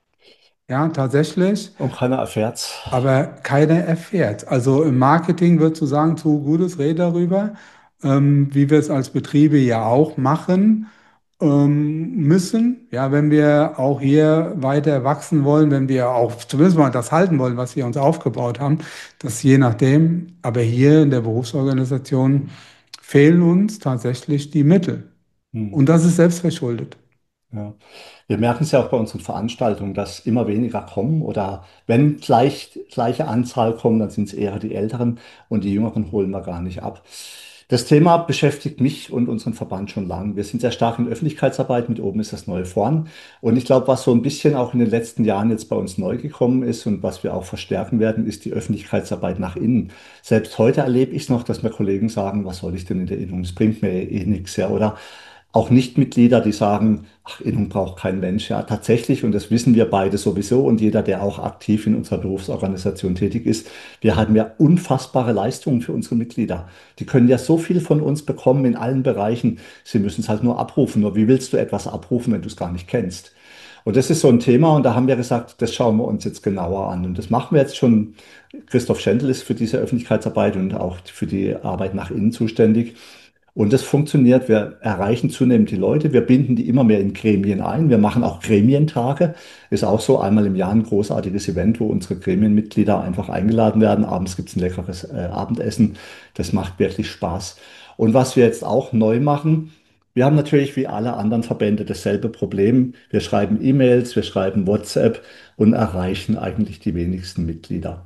[SPEAKER 3] ja, tatsächlich.
[SPEAKER 2] Und keiner erfährt's.
[SPEAKER 3] Aber keiner erfährt. Also im Marketing würdest du sagen, tu Gutes, red darüber, ähm, wie wir es als Betriebe ja auch machen ähm, müssen. Ja, wenn wir auch hier weiter wachsen wollen, wenn wir auch zumindest mal das halten wollen, was wir uns aufgebaut haben, das je nachdem. Aber hier in der Berufsorganisation fehlen uns tatsächlich die Mittel.
[SPEAKER 2] Hm.
[SPEAKER 3] Und das ist selbstverschuldet.
[SPEAKER 2] Ja. Wir merken es ja auch bei unseren Veranstaltungen, dass immer weniger kommen oder wenn gleich, gleiche Anzahl kommen, dann sind es eher die Älteren und die Jüngeren holen wir gar nicht ab. Das Thema beschäftigt mich und unseren Verband schon lange. Wir sind sehr stark in Öffentlichkeitsarbeit, mit oben ist das neue vorn. Und ich glaube, was so ein bisschen auch in den letzten Jahren jetzt bei uns neu gekommen ist und was wir auch verstärken werden, ist die Öffentlichkeitsarbeit nach innen. Selbst heute erlebe ich es noch, dass mir Kollegen sagen, was soll ich denn in der Innung? Das bringt mir eh nichts, ja. Oder auch Nichtmitglieder, die sagen, ach, Innung braucht kein Mensch. Ja, tatsächlich, und das wissen wir beide sowieso und jeder, der auch aktiv in unserer Berufsorganisation tätig ist, wir haben ja unfassbare Leistungen für unsere Mitglieder. Die können ja so viel von uns bekommen in allen Bereichen. Sie müssen es halt nur abrufen. Nur wie willst du etwas abrufen, wenn du es gar nicht kennst? Und das ist so ein Thema und da haben wir gesagt, das schauen wir uns jetzt genauer an. Und das machen wir jetzt schon. Christoph Schendl ist für diese Öffentlichkeitsarbeit und auch für die Arbeit nach innen zuständig. Und das funktioniert. Wir erreichen zunehmend die Leute. Wir binden die immer mehr in Gremien ein. Wir machen auch Gremientage. Ist auch so einmal im Jahr ein großartiges Event, wo unsere Gremienmitglieder einfach eingeladen werden. Abends gibt es ein leckeres äh, Abendessen. Das macht wirklich Spaß. Und was wir jetzt auch neu machen, wir haben natürlich wie alle anderen Verbände dasselbe Problem. Wir schreiben E-Mails, wir schreiben WhatsApp und erreichen eigentlich die wenigsten Mitglieder.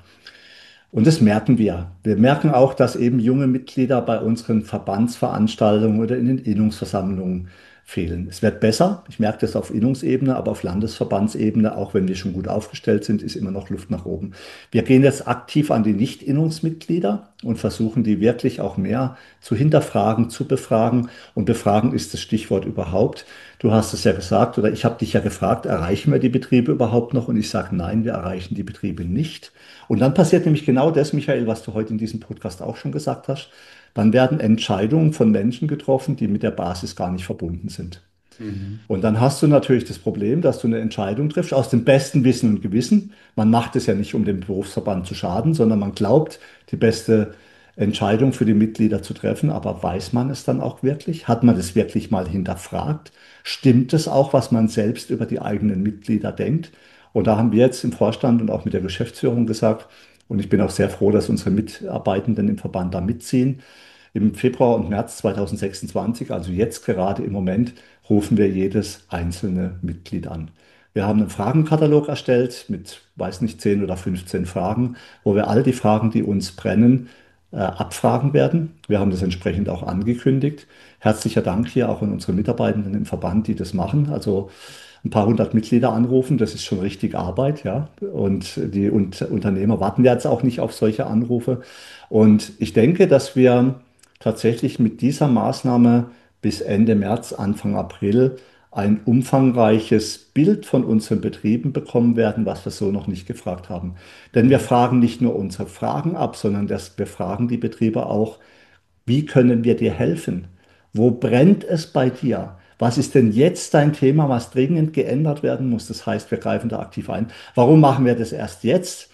[SPEAKER 2] Und das merken wir. Wir merken auch, dass eben junge Mitglieder bei unseren Verbandsveranstaltungen oder in den Innungsversammlungen fehlen. Es wird besser. Ich merke das auf Innungsebene, aber auf Landesverbandsebene, auch wenn wir schon gut aufgestellt sind, ist immer noch Luft nach oben. Wir gehen jetzt aktiv an die Nicht-Innungsmitglieder und versuchen die wirklich auch mehr zu hinterfragen, zu befragen. Und befragen ist das Stichwort überhaupt. Du hast es ja gesagt, oder ich habe dich ja gefragt, erreichen wir die Betriebe überhaupt noch? Und ich sage, nein, wir erreichen die Betriebe nicht. Und dann passiert nämlich genau das, Michael, was du heute in diesem Podcast auch schon gesagt hast. Dann werden Entscheidungen von Menschen getroffen, die mit der Basis gar nicht verbunden sind.
[SPEAKER 3] Mhm.
[SPEAKER 2] Und dann hast du natürlich das Problem, dass du eine Entscheidung triffst aus dem besten Wissen und Gewissen. Man macht es ja nicht, um dem Berufsverband zu schaden, sondern man glaubt, die beste Entscheidung für die Mitglieder zu treffen. Aber weiß man es dann auch wirklich? Hat man es wirklich mal hinterfragt? Stimmt es auch, was man selbst über die eigenen Mitglieder denkt? Und da haben wir jetzt im Vorstand und auch mit der Geschäftsführung gesagt, und ich bin auch sehr froh, dass unsere Mitarbeitenden im Verband da mitziehen. Im Februar und März zweitausendsechsundzwanzig, also jetzt gerade im Moment, rufen wir jedes einzelne Mitglied an. Wir haben einen Fragenkatalog erstellt mit, weiß nicht, zehn oder fünfzehn Fragen, wo wir all die Fragen, die uns brennen, äh, abfragen werden. Wir haben das entsprechend auch angekündigt. Herzlicher Dank hier auch an unsere Mitarbeitenden im Verband, die das machen. Also ein paar hundert Mitglieder anrufen, das ist schon richtig Arbeit, ja. Und die und Unternehmer warten jetzt auch nicht auf solche Anrufe. Und ich denke, dass wir tatsächlich mit dieser Maßnahme bis Ende März, Anfang April ein umfangreiches Bild von unseren Betrieben bekommen werden, was wir so noch nicht gefragt haben. Denn wir fragen nicht nur unsere Fragen ab, sondern das, wir fragen die Betriebe auch, wie können wir dir helfen? Wo brennt es bei dir? Was ist denn jetzt dein Thema, was dringend geändert werden muss? Das heißt, wir greifen da aktiv ein. Warum machen wir das erst jetzt?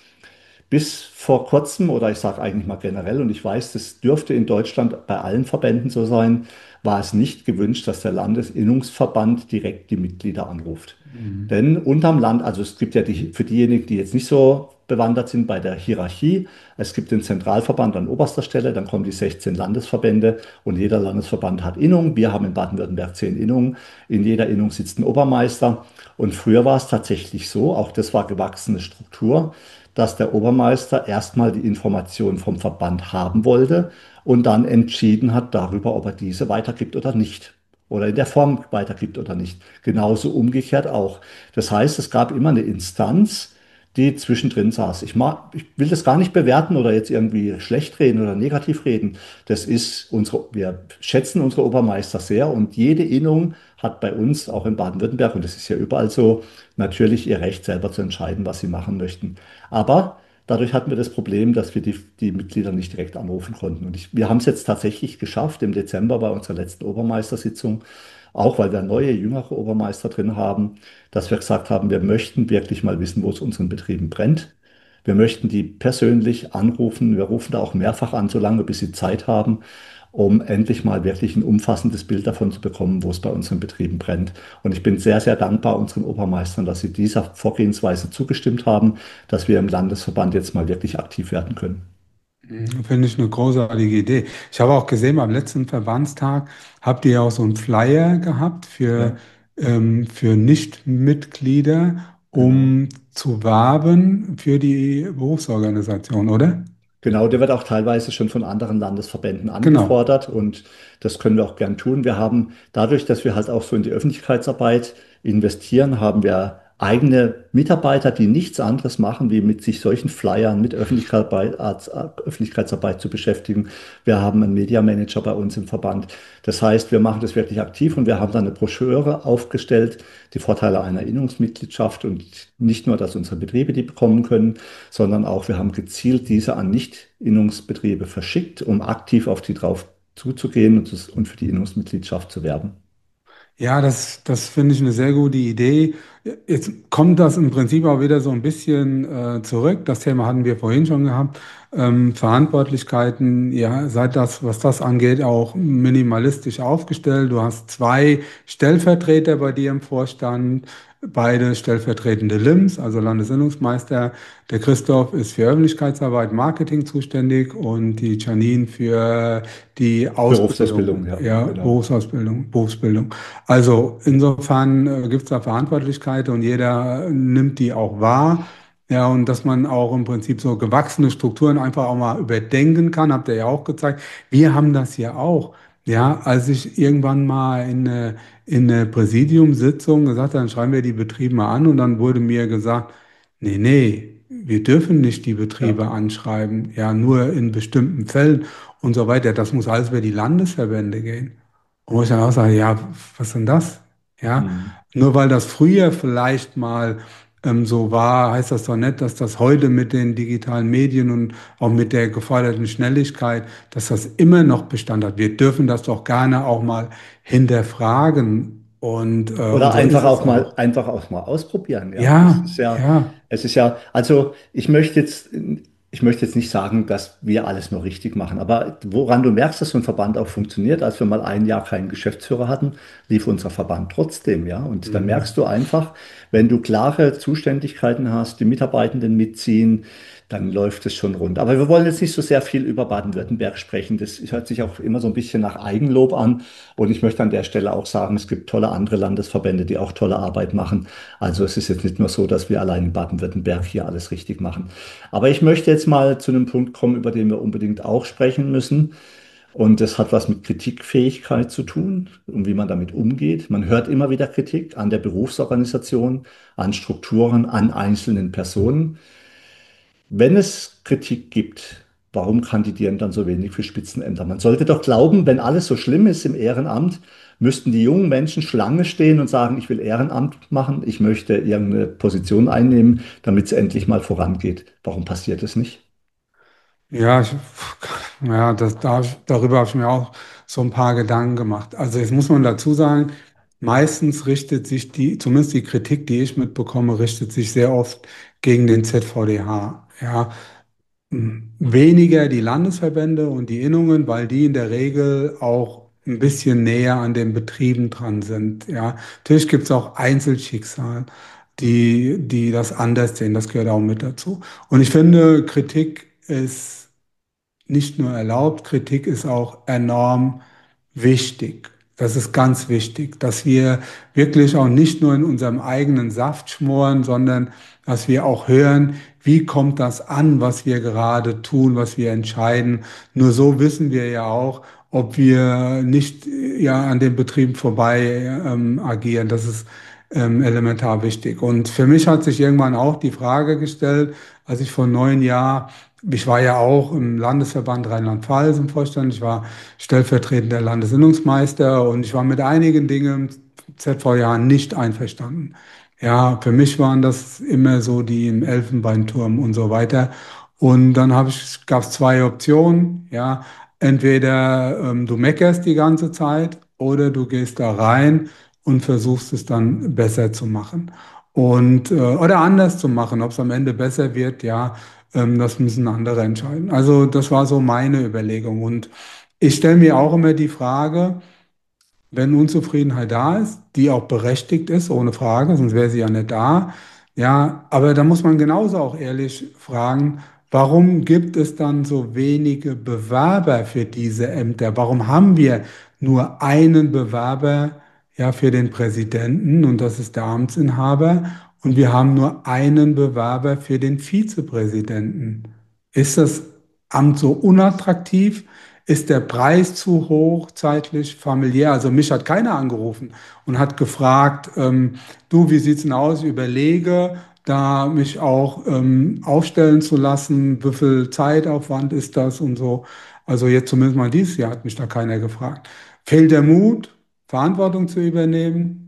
[SPEAKER 2] Bis vor kurzem, oder ich sage eigentlich mal generell, und ich weiß, das dürfte in Deutschland bei allen Verbänden so sein, war es nicht gewünscht, dass der Landesinnungsverband direkt die Mitglieder anruft.
[SPEAKER 3] Mhm.
[SPEAKER 2] Denn unterm Land, also es gibt ja die, für diejenigen, die jetzt nicht so bewandert sind bei der Hierarchie, es gibt den Zentralverband an oberster Stelle, dann kommen die sechzehn Landesverbände und jeder Landesverband hat Innungen. Wir haben in Baden-Württemberg zehn Innungen. In jeder Innung sitzt ein Obermeister. Und früher war es tatsächlich so, auch das war gewachsene Struktur, dass der Obermeister erstmal die Information vom Verband haben wollte und dann entschieden hat darüber, ob er diese weitergibt oder nicht. Oder in der Form weitergibt oder nicht. Genauso umgekehrt auch. Das heißt, es gab immer eine Instanz, die zwischendrin saß. Ich mag, ich will das gar nicht bewerten oder jetzt irgendwie schlecht reden oder negativ reden. Das ist unsere, wir schätzen unsere Obermeister sehr und jede Innung hat bei uns, auch in Baden-Württemberg, und das ist ja überall so, natürlich ihr Recht selber zu entscheiden, was sie machen möchten. Aber dadurch hatten wir das Problem, dass wir die, die Mitglieder nicht direkt anrufen konnten. Und ich, wir haben es jetzt tatsächlich geschafft im Dezember bei unserer letzten Obermeistersitzung, auch weil wir neue, jüngere Obermeister drin haben, dass wir gesagt haben, wir möchten wirklich mal wissen, wo es unseren Betrieben brennt. Wir möchten die persönlich anrufen. Wir rufen da auch mehrfach an, solange bis sie Zeit haben, um endlich mal wirklich ein umfassendes Bild davon zu bekommen, wo es bei unseren Betrieben brennt. Und ich bin sehr, sehr dankbar unseren Obermeistern, dass sie dieser Vorgehensweise zugestimmt haben, dass wir im Landesverband jetzt mal wirklich aktiv werden können.
[SPEAKER 3] Mhm. Finde ich eine großartige Idee. Ich habe auch gesehen, beim letzten Verbandstag habt ihr ja auch so einen Flyer gehabt für,
[SPEAKER 2] Ja,
[SPEAKER 3] ähm, für Nichtmitglieder,
[SPEAKER 2] genau.
[SPEAKER 3] um zu werben für die Berufsorganisation, oder?
[SPEAKER 2] Genau, der wird auch teilweise schon von anderen Landesverbänden
[SPEAKER 3] Genau.
[SPEAKER 2] angefordert und das können wir auch gern tun. Wir haben dadurch, dass wir halt auch so in die Öffentlichkeitsarbeit investieren, haben wir eigene Mitarbeiter, die nichts anderes machen, wie mit sich solchen Flyern mit Öffentlichkeitsarbeit, als- äh, Öffentlichkeitsarbeit zu beschäftigen. Wir haben einen Media Manager bei uns im Verband. Das heißt, wir machen das wirklich aktiv und wir haben dann eine Broschüre aufgestellt, die Vorteile einer Innungsmitgliedschaft und nicht nur, dass unsere Betriebe die bekommen können, sondern auch wir haben gezielt diese an Nicht-Innungsbetriebe verschickt, um aktiv auf die drauf zuzugehen und, das, und für die Innungsmitgliedschaft zu werben.
[SPEAKER 3] Ja, das, das finde ich eine sehr gute Idee. Jetzt kommt das im Prinzip auch wieder so ein bisschen äh, zurück. Das Thema hatten wir vorhin schon gehabt. Ähm, Verantwortlichkeiten, ja, seid das, was das angeht, auch minimalistisch aufgestellt. Du hast zwei Stellvertreter bei dir im Vorstand, beide stellvertretende L I Ms, also Landesinnungsmeister. Der Christoph ist für Öffentlichkeitsarbeit, Marketing zuständig und die Janine für die
[SPEAKER 2] Berufsausbildung,
[SPEAKER 3] Ausbildung,
[SPEAKER 2] ja,
[SPEAKER 3] ja,
[SPEAKER 2] genau.
[SPEAKER 3] Berufsausbildung, Berufsbildung. Also insofern äh, gibt es da Verantwortlichkeit und jeder nimmt die auch wahr. Ja, und dass man auch im Prinzip so gewachsene Strukturen einfach auch mal überdenken kann, habt ihr ja auch gezeigt. Wir haben das ja auch. Ja, als ich irgendwann mal in eine, in eine Präsidiumssitzung gesagt habe, dann schreiben wir die Betriebe mal an und dann wurde mir gesagt, nee, nee, wir dürfen nicht die
[SPEAKER 2] Ja.
[SPEAKER 3] Betriebe anschreiben, ja, nur in bestimmten Fällen und so weiter. Das muss alles über die Landesverbände gehen. Und wo ich dann auch sage, ja, was ist denn das? Ja,
[SPEAKER 2] Mhm.
[SPEAKER 3] nur weil das früher vielleicht mal ähm, so war, heißt das doch nicht, dass das heute mit den digitalen Medien und auch mit der geforderten Schnelligkeit, dass das immer noch Bestand hat. Wir dürfen das doch gerne auch mal hinterfragen. Und, äh, und
[SPEAKER 2] Oder
[SPEAKER 3] so ist
[SPEAKER 2] einfach
[SPEAKER 3] es
[SPEAKER 2] auch mal,
[SPEAKER 3] auch.
[SPEAKER 2] einfach auch mal ausprobieren, ja. Es
[SPEAKER 3] Ja,
[SPEAKER 2] ist ja,
[SPEAKER 3] ja.
[SPEAKER 2] es ist ja, also ich möchte jetzt, ich möchte jetzt nicht sagen, dass wir alles nur richtig machen, aber woran du merkst, dass so ein Verband auch funktioniert, als wir mal ein Jahr keinen Geschäftsführer hatten, lief unser Verband trotzdem, ja. Und da
[SPEAKER 3] Mhm.
[SPEAKER 2] merkst du einfach, wenn du klare Zuständigkeiten hast, die Mitarbeitenden mitziehen, dann läuft es schon rund. Aber wir wollen jetzt nicht so sehr viel über Baden-Württemberg sprechen. Das hört sich auch immer so ein bisschen nach Eigenlob an. Und ich möchte an der Stelle auch sagen, es gibt tolle andere Landesverbände, die auch tolle Arbeit machen. Also es ist jetzt nicht nur so, dass wir allein in Baden-Württemberg hier alles richtig machen. Aber ich möchte jetzt mal zu einem Punkt kommen, über den wir unbedingt auch sprechen müssen. Und das hat was mit Kritikfähigkeit zu tun und wie man damit umgeht. Man hört immer wieder Kritik an der Berufsorganisation, an Strukturen, an einzelnen Personen. Wenn es Kritik gibt, warum kandidieren dann so wenig für Spitzenämter? Man sollte doch glauben, wenn alles so schlimm ist im Ehrenamt, müssten die jungen Menschen Schlange stehen und sagen, ich will Ehrenamt machen, ich möchte irgendeine Position einnehmen, damit es endlich mal vorangeht. Warum passiert es nicht?
[SPEAKER 3] Ja, ich, ja, das, da, darüber habe ich mir auch so ein paar Gedanken gemacht. Also jetzt muss man dazu sagen, meistens richtet sich die, zumindest die Kritik, die ich mitbekomme, richtet sich sehr oft gegen den Z V D H. Ja, m, weniger die Landesverbände und die Innungen, weil die in der Regel auch ein bisschen näher an den Betrieben dran sind. Ja, natürlich gibt es auch Einzelschicksal, die, die das anders sehen. Das gehört auch mit dazu. Und ich finde, Kritik ist nicht nur erlaubt, Kritik ist auch enorm wichtig. Das ist ganz wichtig, dass wir wirklich auch nicht nur in unserem eigenen Saft schmoren, sondern dass wir auch hören, wie kommt das an, was wir gerade tun, was wir entscheiden. Nur so wissen wir ja auch, ob wir nicht ja an den Betrieben vorbei ähm, agieren. Das ist ähm, elementar wichtig. Und für mich hat sich irgendwann auch die Frage gestellt, als ich vor neun Jahren, ich war ja auch im Landesverband Rheinland-Pfalz im Vorstand, ich war stellvertretender Landesinnungsmeister und ich war mit einigen Dingen im Z V J nicht einverstanden. Ja, für mich waren das immer so die im Elfenbeinturm und so weiter. Und dann habe ich, gab es zwei Optionen. Ja, entweder ähm, du meckerst die ganze Zeit oder du gehst da rein und versuchst es dann besser zu machen. Und, äh, oder anders zu machen, ob es am Ende besser wird, ja, ähm, das müssen andere entscheiden. Also das war so meine Überlegung. Und ich stelle mir auch immer die Frage, wenn Unzufriedenheit da ist, die auch berechtigt ist, ohne Frage, sonst wäre sie ja nicht da. Ja, aber da muss man genauso auch ehrlich fragen, warum gibt es dann so wenige Bewerber für diese Ämter? Warum haben wir nur einen Bewerber, ja, für den Präsidenten und das ist der Amtsinhaber und wir haben nur einen Bewerber für den Vizepräsidenten? Ist das Amt so unattraktiv? Ist der Preis zu hoch, zeitlich, familiär? Also mich hat keiner angerufen und hat gefragt, ähm, du, wie sieht's denn aus? Ich überlege, da mich auch ähm, aufstellen zu lassen, wie viel Zeitaufwand ist das und so. Also jetzt zumindest mal dieses Jahr hat mich da keiner gefragt. Fehlt der Mut, Verantwortung zu übernehmen?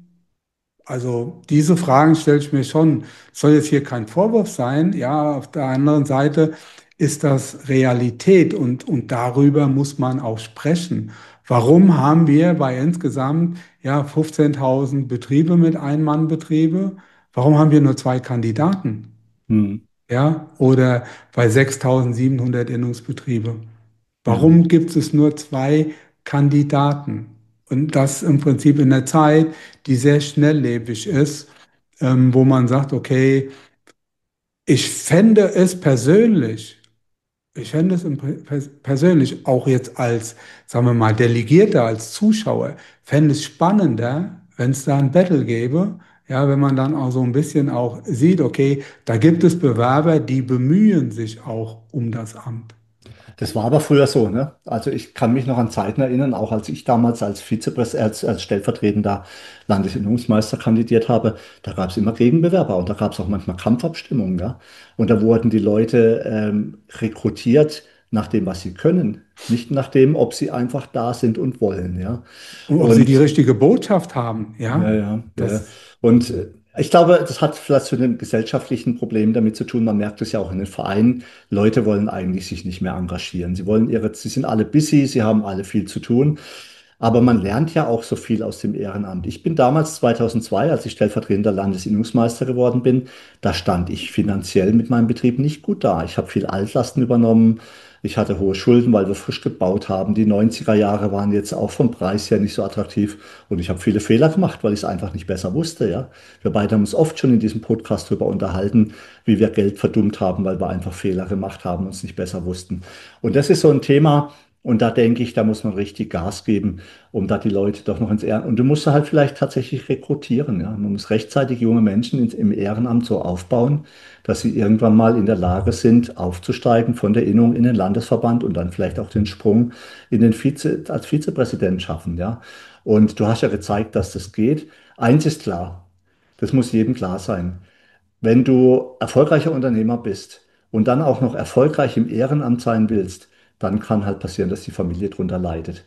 [SPEAKER 3] Also diese Fragen stelle ich mir schon. Soll jetzt hier kein Vorwurf sein. Ja, auf der anderen Seite ist das Realität und, und darüber muss man auch sprechen. Warum haben wir bei insgesamt ja fünfzehntausend Betriebe mit Ein-Mann-Betriebe? warum haben wir nur zwei Kandidaten?
[SPEAKER 2] Hm.
[SPEAKER 3] Ja, oder bei sechstausendsiebenhundert Innungsbetriebe.
[SPEAKER 2] Ja.
[SPEAKER 3] Warum gibt es nur zwei Kandidaten? Und das im Prinzip in der Zeit, die sehr schnelllebig ist, ähm, wo man sagt, okay, ich fände es persönlich, ich fände es im Pers- persönlich auch jetzt als, sagen wir mal, Delegierter, als Zuschauer, fände es spannender, wenn es da ein Battle gäbe. Ja, wenn man dann auch so ein bisschen auch sieht, okay, da gibt es Bewerber, die bemühen sich auch um das Amt.
[SPEAKER 2] Das war aber früher so, ne? Also ich kann mich noch an Zeiten erinnern, auch als ich damals als Vizepräsident, als, als stellvertretender Landesinnungsmeister kandidiert habe, da gab es immer Gegenbewerber und da gab es auch manchmal Kampfabstimmungen, ja? Und da wurden die Leute ähm, rekrutiert nach dem, was sie können, nicht nach dem, ob sie einfach da sind und wollen, ja?
[SPEAKER 3] Und ob sie die
[SPEAKER 2] Und
[SPEAKER 3] richtige Botschaft haben,
[SPEAKER 2] ja,
[SPEAKER 3] ja,
[SPEAKER 2] ja, ja, ja.
[SPEAKER 3] das,
[SPEAKER 2] Und äh, ich glaube, das hat vielleicht zu einem gesellschaftlichen Problem damit zu tun. Man merkt es ja auch in den Vereinen. Leute wollen eigentlich sich nicht mehr engagieren. Sie wollen ihre, sie sind alle busy, sie haben alle viel zu tun. Aber man lernt ja auch so viel aus dem Ehrenamt. Ich bin damals zweitausendzwei, als ich stellvertretender Landesinnungsmeister geworden bin, da stand ich finanziell mit meinem Betrieb nicht gut da. Ich habe viel Altlasten übernommen. Ich hatte hohe Schulden, weil wir frisch gebaut haben. Die neunziger Jahre waren jetzt auch vom Preis her nicht so attraktiv. Und ich habe viele Fehler gemacht, weil ich es einfach nicht besser wusste. Ja. Wir beide haben uns oft schon in diesem Podcast darüber unterhalten, wie wir Geld verdummt haben, weil wir einfach Fehler gemacht haben und es nicht besser wussten. Und das ist so ein Thema, und da denke ich, da muss man richtig Gas geben, um da die Leute doch noch ins Ehrenamt. Und du musst halt vielleicht tatsächlich rekrutieren. Ja. Man muss rechtzeitig junge Menschen ins, im Ehrenamt so aufbauen, dass sie irgendwann mal in der Lage sind, aufzusteigen von der Innung in den Landesverband und dann vielleicht auch den Sprung in den Vize, als Vizepräsident schaffen. Ja. Und du hast ja gezeigt, dass das geht. Eins ist klar, das muss jedem klar sein. Wenn du erfolgreicher Unternehmer bist und dann auch noch erfolgreich im Ehrenamt sein willst, dann kann halt passieren, dass die Familie drunter leidet.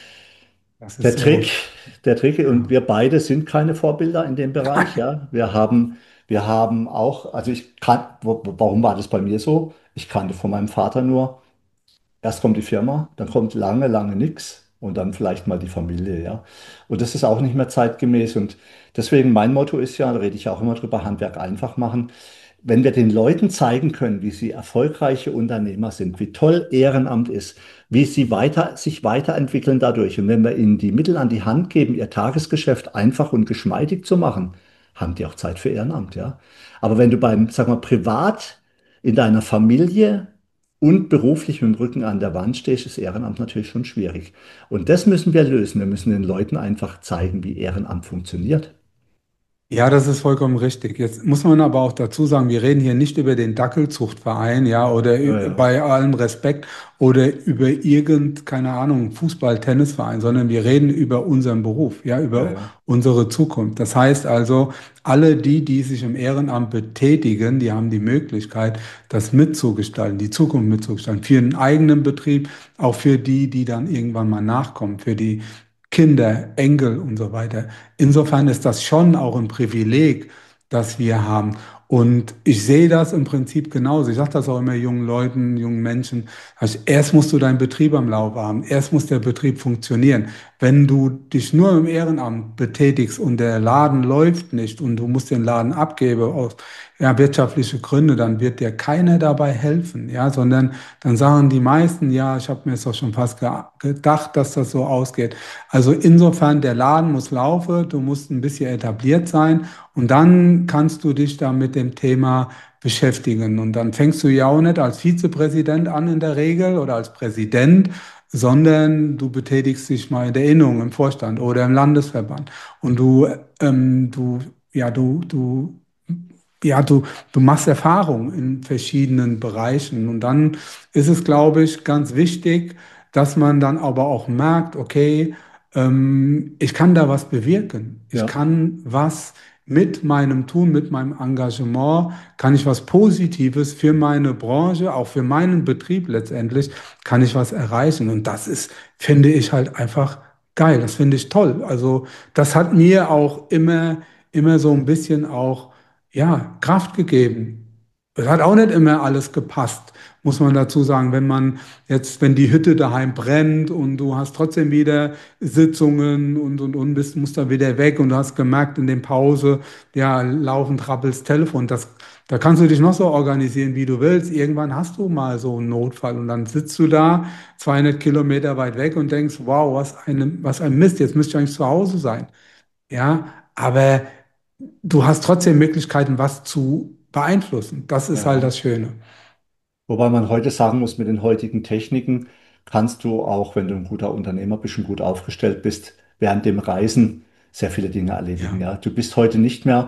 [SPEAKER 3] das
[SPEAKER 2] Der
[SPEAKER 3] ist
[SPEAKER 2] Trick,
[SPEAKER 3] so.
[SPEAKER 2] der Trick, und
[SPEAKER 3] Ja.
[SPEAKER 2] wir beide sind keine Vorbilder in dem Bereich, ja. Wir haben, wir haben auch, also ich kann, wo- warum war das bei mir so? Ich kannte von meinem Vater nur, erst kommt die Firma, dann kommt lange, lange nichts und dann vielleicht mal die Familie, ja. Und das ist auch nicht mehr zeitgemäß. Und deswegen mein Motto ist ja, da rede ich ja auch immer drüber, Handwerk einfach machen. Wenn wir den Leuten zeigen können, wie sie erfolgreiche Unternehmer sind, wie toll Ehrenamt ist, wie sie weiter, sich weiterentwickeln dadurch. Und wenn wir ihnen die Mittel an die Hand geben, ihr Tagesgeschäft einfach und geschmeidig zu machen, haben die auch Zeit für Ehrenamt, ja. Aber wenn du beim, sag mal, privat in deiner Familie und beruflich mit dem Rücken an der Wand stehst, ist Ehrenamt natürlich schon schwierig. Und das müssen wir lösen. Wir müssen den Leuten einfach zeigen, wie Ehrenamt funktioniert.
[SPEAKER 3] Ja, das ist vollkommen richtig. Jetzt muss man aber auch dazu sagen, wir reden hier nicht über den Dackelzuchtverein, ja, oder
[SPEAKER 2] Ja,
[SPEAKER 3] ü-
[SPEAKER 2] ja,
[SPEAKER 3] bei allem Respekt oder über irgend, keine Ahnung, Fußball, Tennisverein, sondern wir reden über unseren Beruf, ja,
[SPEAKER 2] ja,
[SPEAKER 3] über
[SPEAKER 2] ja,
[SPEAKER 3] unsere Zukunft. Das heißt also, alle die, die sich im Ehrenamt betätigen, die haben die Möglichkeit, das mitzugestalten, die Zukunft mitzugestalten, für einen eigenen Betrieb, auch für die, die dann irgendwann mal nachkommen, für die Kinder, Enkel und so weiter. Insofern ist das schon auch ein Privileg, das wir haben. Und ich sehe das im Prinzip genauso. Ich sage das auch immer jungen Leuten, jungen Menschen. Also erst musst du deinen Betrieb am Laufen haben. Erst muss der Betrieb funktionieren. Wenn du dich nur im Ehrenamt betätigst und der Laden läuft nicht und du musst den Laden abgeben aus ja, wirtschaftliche Gründe, dann wird dir keiner dabei helfen, ja, sondern dann sagen die meisten, ja, ich habe mir es doch schon fast ge gedacht, dass das so ausgeht. Also insofern, der Laden muss laufen, du musst ein bisschen etabliert sein und dann kannst du dich da mit dem Thema beschäftigen. Und dann fängst du ja auch nicht als Vizepräsident an in der Regel oder als Präsident, sondern du betätigst dich mal in der Innung, im Vorstand oder im Landesverband. Und du, ähm, du, ja, du, du, ja, du, du machst Erfahrung in verschiedenen Bereichen. Und dann ist es, glaube ich, ganz wichtig, dass man dann aber auch merkt, okay, ähm, ich kann da was bewirken. Ich
[SPEAKER 2] ja,
[SPEAKER 3] kann was mit meinem Tun, mit meinem Engagement, kann ich was Positives für meine Branche, auch für meinen Betrieb letztendlich, kann ich was erreichen. Und das ist, finde ich halt einfach geil. Das finde ich toll. Also das hat mir auch immer, immer so ein bisschen auch, ja, Kraft gegeben. Es hat auch nicht immer alles gepasst, muss man dazu sagen. Wenn man jetzt, wenn die Hütte daheim brennt und du hast trotzdem wieder Sitzungen und, und, und bist, musst dann wieder weg und du hast gemerkt in den Pause, ja, laufend rappelt's Telefon. Das, da kannst du dich noch so organisieren, wie du willst. Irgendwann hast du mal so einen Notfall und dann sitzt du da zweihundert Kilometer weit weg und denkst, wow, was eine, was ein Mist, jetzt müsste ich eigentlich zu Hause sein. Ja, aber du hast trotzdem Möglichkeiten, was zu beeinflussen. Das ist halt
[SPEAKER 2] Ja.
[SPEAKER 3] das Schöne.
[SPEAKER 2] Wobei man heute sagen muss, mit den heutigen Techniken kannst du auch, wenn du ein guter Unternehmer bist und gut aufgestellt bist, während dem Reisen sehr viele Dinge erledigen.
[SPEAKER 3] Ja.
[SPEAKER 2] Ja, du bist heute nicht mehr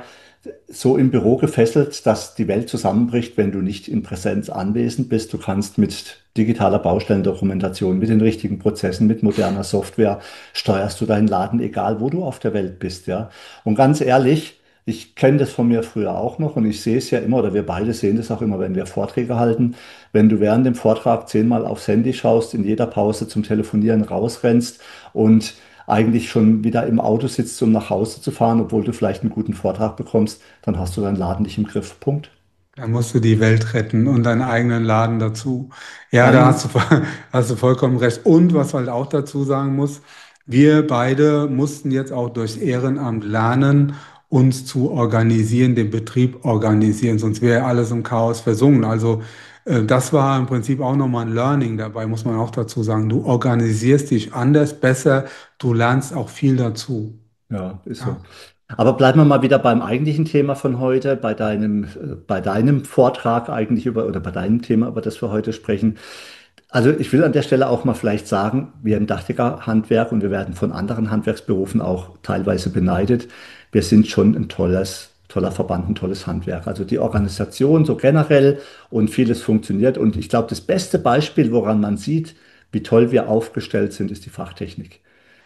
[SPEAKER 2] so im Büro gefesselt, dass die Welt zusammenbricht, wenn du nicht in Präsenz anwesend bist. Du kannst mit digitaler Baustellendokumentation, mit den richtigen Prozessen, mit moderner Software steuerst du deinen Laden, egal wo du auf der Welt bist. Ja, und ganz ehrlich, ich kenne das von mir früher auch noch und ich sehe es ja immer, oder wir beide sehen das auch immer, wenn wir Vorträge halten. Wenn du während dem Vortrag zehnmal aufs Handy schaust, in jeder Pause zum Telefonieren rausrennst und eigentlich schon wieder im Auto sitzt, um nach Hause zu fahren, obwohl du vielleicht einen guten Vortrag bekommst, dann hast du deinen Laden nicht im Griff. Punkt.
[SPEAKER 3] Da musst du die Welt retten und deinen eigenen Laden dazu. Ja, da hast du,
[SPEAKER 2] Dann,
[SPEAKER 3] voll- hast du vollkommen recht. Und was halt auch dazu sagen muss, wir beide mussten jetzt auch durchs Ehrenamt lernen, uns zu organisieren, den Betrieb organisieren, sonst wäre alles im Chaos versunken. Also äh, das war im Prinzip auch nochmal ein Learning dabei, muss man auch dazu sagen. Du organisierst dich anders, besser, du lernst auch viel dazu.
[SPEAKER 2] ja, ist
[SPEAKER 3] Ja.
[SPEAKER 2] so. Aber bleiben wir mal wieder beim eigentlichen Thema von heute, bei deinem, äh, bei deinem Vortrag eigentlich über, oder bei deinem Thema, über das wir heute sprechen. Also ich will an der Stelle auch mal vielleicht sagen, wir im Dachdeckerhandwerk und wir werden von anderen Handwerksberufen auch teilweise beneidet. Wir sind schon ein tolles, toller Verband, ein tolles Handwerk. Also die Organisation so generell und vieles funktioniert. Und ich glaube, das beste Beispiel, woran man sieht, wie toll wir aufgestellt sind, ist die Fachtechnik.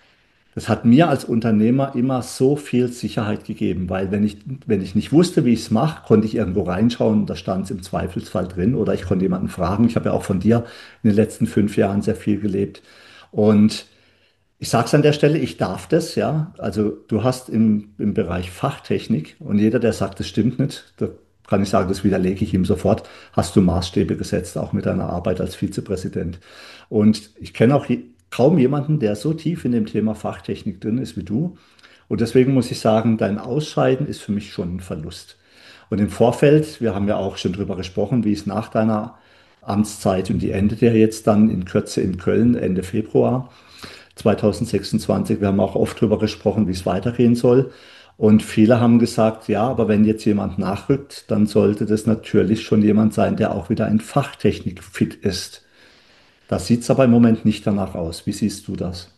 [SPEAKER 2] Das hat mir als Unternehmer immer so viel Sicherheit gegeben, weil wenn ich, wenn ich nicht wusste, wie ich es mache, konnte ich irgendwo reinschauen, da stand es im Zweifelsfall drin oder ich konnte jemanden fragen. Ich habe ja auch von dir in den letzten fünf Jahren sehr viel gelebt. Und ich sage es an der Stelle, ich darf das, ja. Also du hast im, im Bereich Fachtechnik und jeder, der sagt, das stimmt nicht, da kann ich sagen, das widerlege ich ihm sofort, hast du Maßstäbe gesetzt, auch mit deiner Arbeit als Vizepräsident. Und ich kenne auch je, kaum jemanden, der so tief in dem Thema Fachtechnik drin ist wie du. Und deswegen muss ich sagen, dein Ausscheiden ist für mich schon ein Verlust. Und im Vorfeld, wir haben ja auch schon drüber gesprochen, wie es nach deiner Amtszeit und die endet ja jetzt dann in Kürze in Köln, Ende Februar zweitausendsechsundzwanzig. Wir haben auch oft darüber gesprochen, wie es weitergehen soll. Und viele haben gesagt, ja, aber wenn jetzt jemand nachrückt, dann sollte das natürlich schon jemand sein, der auch wieder in Fachtechnik fit ist. Das sieht es aber im Moment nicht danach aus. Wie siehst du das?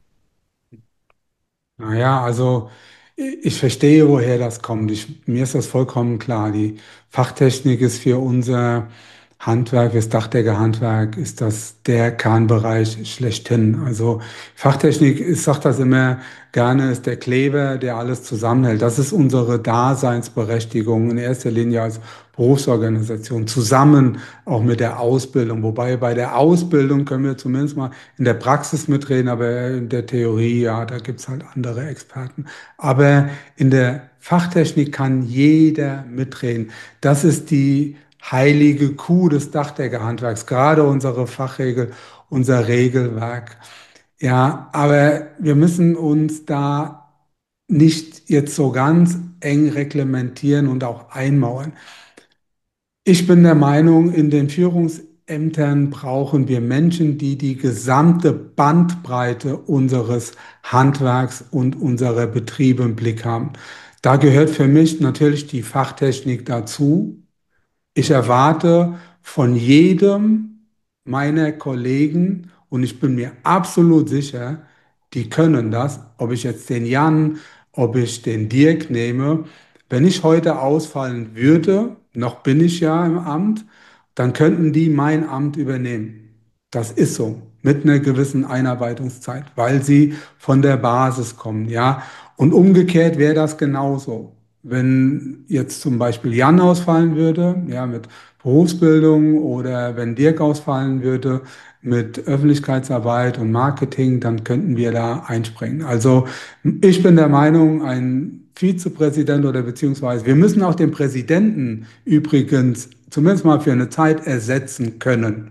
[SPEAKER 3] Naja, also ich ich verstehe, woher das kommt. Ich, mir ist das vollkommen klar. Die Fachtechnik ist für unser Handwerk, fürs Dachdeckerhandwerk, ist das der Kernbereich schlechthin. Also Fachtechnik, ich sage das immer gerne, ist der Kleber, der alles zusammenhält. Das ist unsere Daseinsberechtigung in erster Linie als Berufsorganisation, zusammen auch mit der Ausbildung. Wobei bei der Ausbildung können wir zumindest mal in der Praxis mitreden, aber in der Theorie, ja, da gibt's halt andere Experten. Aber in der Fachtechnik kann jeder mitreden. Das ist die heilige Kuh des Dachdeckerhandwerks, gerade unsere Fachregel, unser Regelwerk. Ja, aber wir müssen uns da nicht jetzt so ganz eng reglementieren und auch einmauern. Ich bin der Meinung, in den Führungsämtern brauchen wir Menschen, die die gesamte Bandbreite unseres Handwerks und unserer Betriebe im Blick haben. Da gehört für mich natürlich die Fachtechnik dazu. Ich erwarte von jedem meiner Kollegen, und ich bin mir absolut sicher, die können das, ob ich jetzt den Jan, ob ich den Dirk nehme, wenn ich heute ausfallen würde, noch bin ich ja im Amt, dann könnten die mein Amt übernehmen. Das ist so, mit einer gewissen Einarbeitungszeit, weil sie von der Basis kommen, ja. Und umgekehrt wäre das genauso. wenn jetzt zum Beispiel Jan ausfallen würde, ja, mit Berufsbildung oder wenn Dirk ausfallen würde mit Öffentlichkeitsarbeit und Marketing, dann könnten wir da einspringen. Also ich bin der Meinung, ein Vizepräsident oder beziehungsweise wir müssen auch den Präsidenten übrigens zumindest mal für eine Zeit ersetzen können.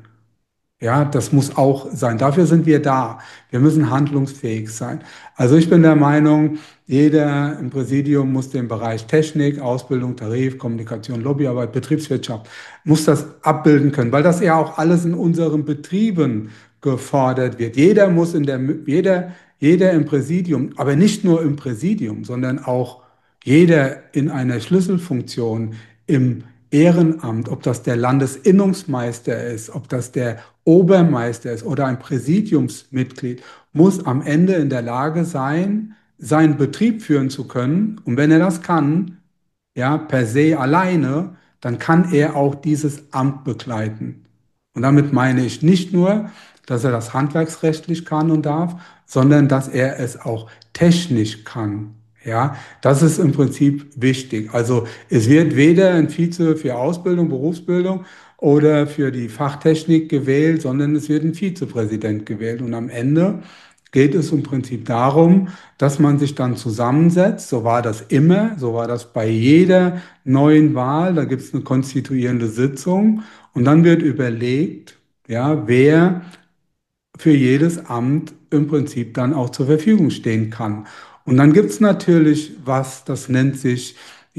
[SPEAKER 3] Ja, das muss auch sein. Dafür sind wir da. Wir müssen handlungsfähig sein. Also ich bin der Meinung, jeder im Präsidium muss den Bereich Technik, Ausbildung, Tarif, Kommunikation, Lobbyarbeit, Betriebswirtschaft, muss das abbilden können, weil das ja auch alles in unseren Betrieben gefordert wird. Jeder muss in der, jeder, jeder im Präsidium, aber nicht nur im Präsidium, sondern auch jeder in einer Schlüsselfunktion im Ehrenamt, ob das der Landesinnungsmeister ist, ob das der Obermeister ist oder ein Präsidiumsmitglied, muss am Ende in der Lage sein, seinen Betrieb führen zu können. Und wenn er das kann, ja, per se alleine, dann kann er auch dieses Amt begleiten. Und damit meine ich nicht nur, dass er das handwerksrechtlich kann und darf, sondern dass er es auch technisch kann. Ja, das ist im Prinzip wichtig. Also es wird weder ein Vize für Ausbildung, Berufsbildung oder für die Fachtechnik gewählt, sondern es wird ein Vizepräsident gewählt. Und am Ende geht es im Prinzip darum, dass man sich dann zusammensetzt. So war das immer, so war das bei jeder neuen Wahl. Da gibt es eine konstituierende Sitzung und dann wird überlegt, ja, wer für jedes Amt im Prinzip dann auch zur Verfügung stehen kann. Und dann gibt es natürlich was, das nennt sich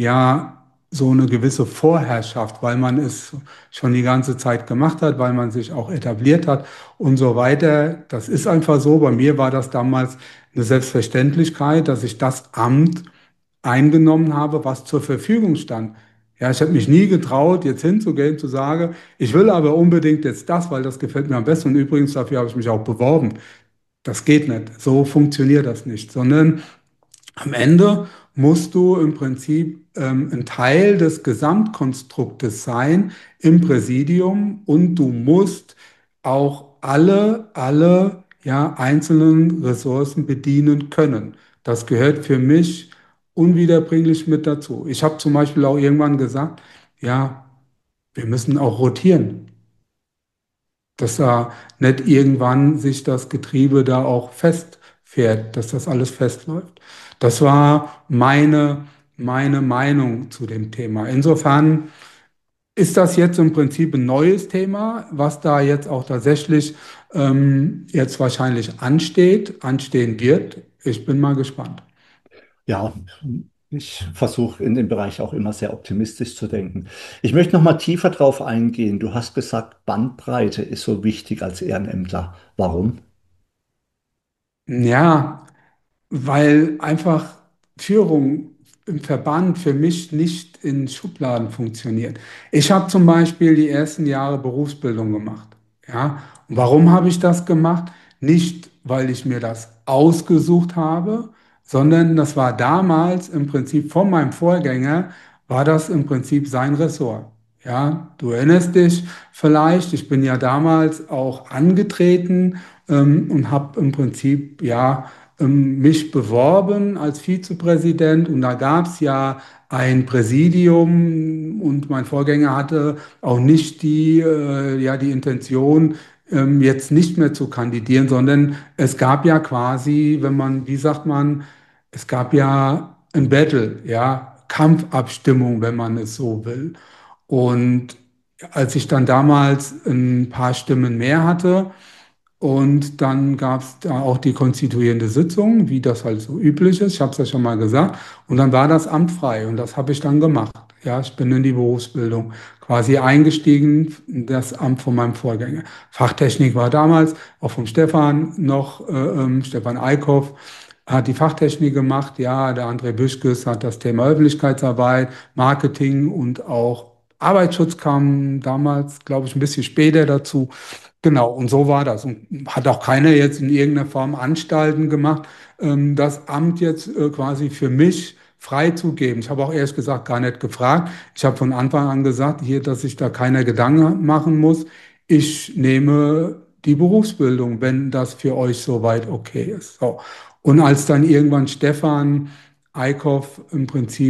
[SPEAKER 3] ja so eine gewisse Vorherrschaft, weil man es schon die ganze Zeit gemacht hat, weil man sich auch etabliert hat und so weiter. Das ist einfach so. Bei mir war das damals eine Selbstverständlichkeit, dass ich das Amt eingenommen habe, was zur Verfügung stand. Ja, ich habe mich nie getraut, jetzt hinzugehen, zu sagen, ich will aber unbedingt jetzt das, weil das gefällt mir am besten. Und übrigens, dafür habe ich mich auch beworben. Das geht nicht. So funktioniert das nicht, sondern am Ende musst du im Prinzip ähm, ein Teil des Gesamtkonstruktes sein im Präsidium und du musst auch alle, alle ja, einzelnen Ressourcen bedienen können. Das gehört für mich unwiederbringlich mit dazu. Ich habe zum Beispiel auch irgendwann gesagt, ja, wir müssen auch rotieren, dass da nicht irgendwann sich das Getriebe da auch festfährt, dass das alles festläuft. Das war meine, meine Meinung zu dem Thema. Insofern ist das jetzt im Prinzip ein neues Thema, was da jetzt auch tatsächlich ähm, jetzt wahrscheinlich ansteht, anstehen wird. Ich bin mal gespannt.
[SPEAKER 2] Ja, ich versuche in dem Bereich auch immer sehr optimistisch zu denken. Ich möchte noch mal tiefer drauf eingehen. Du hast gesagt, Bandbreite ist so wichtig als Ehrenämtler. Warum?
[SPEAKER 3] Ja, weil einfach Führung im Verband für mich nicht in Schubladen funktioniert. Ich habe zum Beispiel die ersten Jahre Berufsbildung gemacht. Ja, und warum habe ich das gemacht? Nicht, weil ich mir das ausgesucht habe, sondern das war damals im Prinzip von meinem Vorgänger, war das im Prinzip sein Ressort. Ja, du erinnerst dich vielleicht, ich bin ja damals auch angetreten ähm, und habe im Prinzip ja ähm, mich beworben als Vizepräsident und da gab es ja ein Präsidium und mein Vorgänger hatte auch nicht die, äh, ja, die Intention, ähm, jetzt nicht mehr zu kandidieren, sondern es gab ja quasi, wenn man, wie sagt man, es gab ja ein Battle, ja, Kampfabstimmung, wenn man es so will. Und als ich dann damals ein paar Stimmen mehr hatte, und dann gab es da auch die konstituierende Sitzung, wie das halt so üblich ist. Ich habe es ja schon mal gesagt. Und dann war das Amt frei und das habe ich dann gemacht. Ja, ich bin in die Berufsbildung quasi eingestiegen, in das Amt von meinem Vorgänger. Fachtechnik war damals auch vom Stefan noch, äh, ähm, Stefan Eickhoff hat die Fachtechnik gemacht. Ja, der André Büschkes hat das Thema Öffentlichkeitsarbeit, Marketing und auch Arbeitsschutz kam damals, glaube ich, ein bisschen später dazu. Genau, und so war das. Und hat auch keiner jetzt in irgendeiner Form Anstalten gemacht, ähm, das Amt jetzt äh, quasi für mich freizugeben. Ich habe auch ehrlich gesagt gar nicht gefragt. Ich habe von Anfang an gesagt, hier, dass sich da keiner Gedanken machen muss. Ich nehme die Berufsbildung, wenn das für euch soweit okay ist. So. Und als dann irgendwann Stefan Eickhoff im Prinzip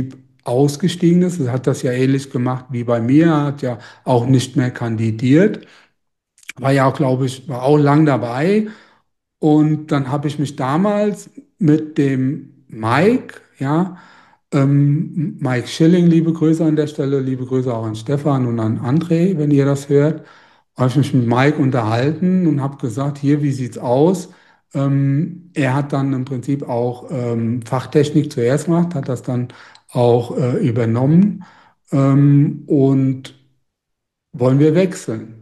[SPEAKER 3] ausgestiegen ist. Er hat das ja ähnlich gemacht wie bei mir, er hat ja auch nicht mehr kandidiert, war ja auch, glaube ich, war auch lang dabei. Und dann habe ich mich damals mit dem Mike, ja, ähm, Mike Schilling, liebe Grüße an der Stelle, liebe Grüße auch an Stefan und an André, wenn ihr das hört, habe ich mich mit Mike unterhalten und habe gesagt, hier, wie sieht's aus? Ähm, er hat dann im Prinzip auch ähm, Fachtechnik zuerst gemacht, hat das dann auch äh, übernommen ähm, und wollen wir wechseln?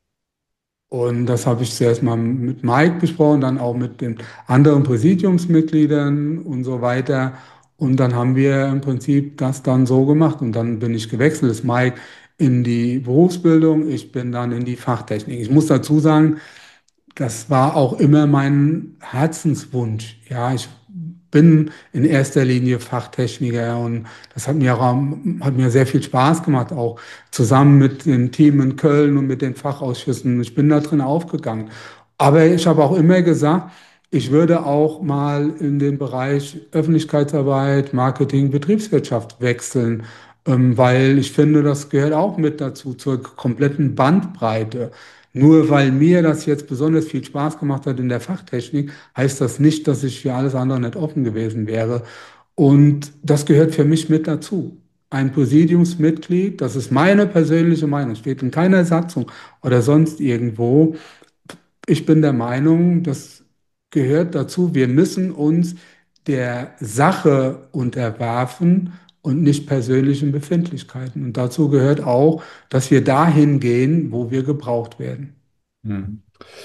[SPEAKER 3] Und das habe ich zuerst mal mit Mike besprochen, dann auch mit den anderen Präsidiumsmitgliedern und so weiter. Und dann haben wir im Prinzip das dann so gemacht. Und dann bin ich gewechselt, ist Mike in die Berufsbildung, ich bin dann in die Fachtechnik. Ich muss dazu sagen, das war auch immer mein Herzenswunsch. Ja, ich bin in erster Linie Fachtechniker und das hat mir, auch- hat mir sehr viel Spaß gemacht, auch zusammen mit dem Team in Köln und mit den Fachausschüssen. Ich bin da drin aufgegangen. Aber ich habe auch immer gesagt, ich würde auch mal in den Bereich Öffentlichkeitsarbeit, Marketing, Betriebswirtschaft wechseln, ähm, weil ich finde, das gehört auch mit dazu, zur kompletten Bandbreite. Nur weil mir das jetzt besonders viel Spaß gemacht hat in der Fachtechnik, heißt das nicht, dass ich für alles andere nicht offen gewesen wäre. Und das gehört für mich mit dazu. Ein Präsidiumsmitglied, das ist meine persönliche Meinung, steht in keiner Satzung oder sonst irgendwo. Ich bin der Meinung, das gehört dazu. Wir müssen uns der Sache unterwerfen und nicht persönlichen Befindlichkeiten. Und dazu gehört auch, dass wir dahin gehen, wo wir gebraucht werden.
[SPEAKER 2] Mhm.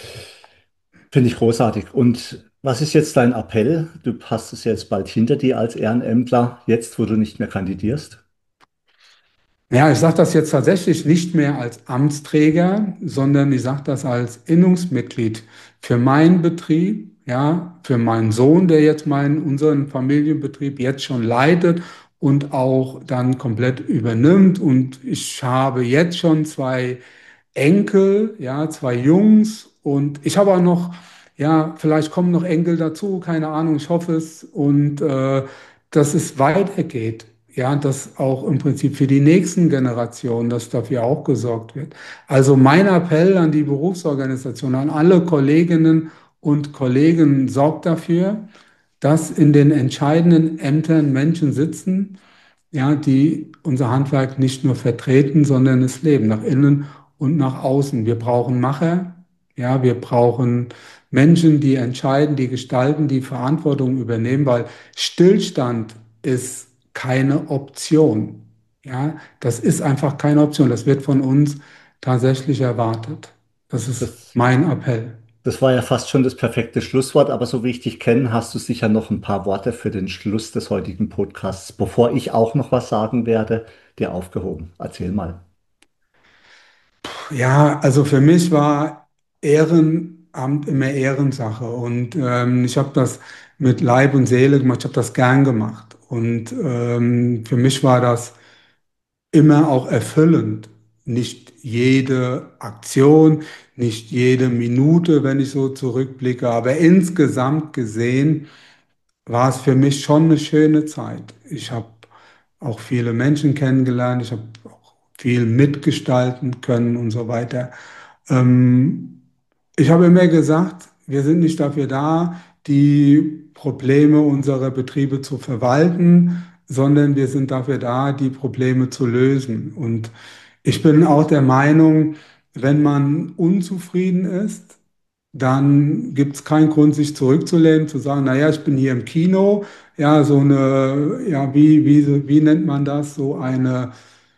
[SPEAKER 2] Finde ich großartig. Und was ist jetzt dein Appell? Du hast es jetzt bald hinter dir als Ehrenämtler, jetzt wo du nicht mehr kandidierst.
[SPEAKER 3] Ja, ich sage das jetzt tatsächlich nicht mehr als Amtsträger, sondern ich sage das als Innungsmitglied für meinen Betrieb, ja, für meinen Sohn, der jetzt meinen, unseren Familienbetrieb jetzt schon leitet und auch dann komplett übernimmt. Und ich habe jetzt schon zwei Enkel, ja, zwei Jungs und ich habe auch noch, ja, vielleicht kommen noch Enkel dazu, keine Ahnung, ich hoffe es und äh, dass es weitergeht, ja, dass auch im Prinzip für die nächsten Generationen, dass dafür auch gesorgt wird. Also mein Appell an die Berufsorganisation, an alle Kolleginnen und Kollegen, sorgt dafür, dass in den entscheidenden Ämtern Menschen sitzen, ja, die unser Handwerk nicht nur vertreten, sondern es leben, nach innen und nach außen. Wir brauchen Macher, ja, wir brauchen Menschen, die entscheiden, die gestalten, die Verantwortung übernehmen, weil Stillstand ist keine Option. Ja, das ist einfach keine Option. Das wird von uns tatsächlich erwartet. Das ist
[SPEAKER 2] Das,
[SPEAKER 3] mein Appell.
[SPEAKER 2] das war ja fast schon das perfekte Schlusswort, aber so wie ich dich kenne, hast du sicher noch ein paar Worte für den Schluss des heutigen Podcasts, bevor ich auch noch was sagen werde, dir aufgehoben. Erzähl mal.
[SPEAKER 3] Ja, also für mich war Ehrenamt immer Ehrensache und ähm, ich habe das mit Leib und Seele gemacht, ich habe das gern gemacht und ähm, für mich war das immer auch erfüllend. Nicht jede Aktion, nicht jede Minute, wenn ich so zurückblicke, aber insgesamt gesehen war es für mich schon eine schöne Zeit. Ich habe auch viele Menschen kennengelernt, ich habe auch viel mitgestalten können und so weiter. Ähm, Ich habe immer gesagt, wir sind nicht dafür da, die Probleme unserer Betriebe zu verwalten, sondern wir sind dafür da, die Probleme zu lösen. Und ich bin auch der Meinung, wenn man unzufrieden ist, dann gibt es keinen Grund, sich zurückzulehnen, zu sagen, naja, ich bin hier im Kino, ja, so eine, ja, wie, wie, wie nennt man das, so eine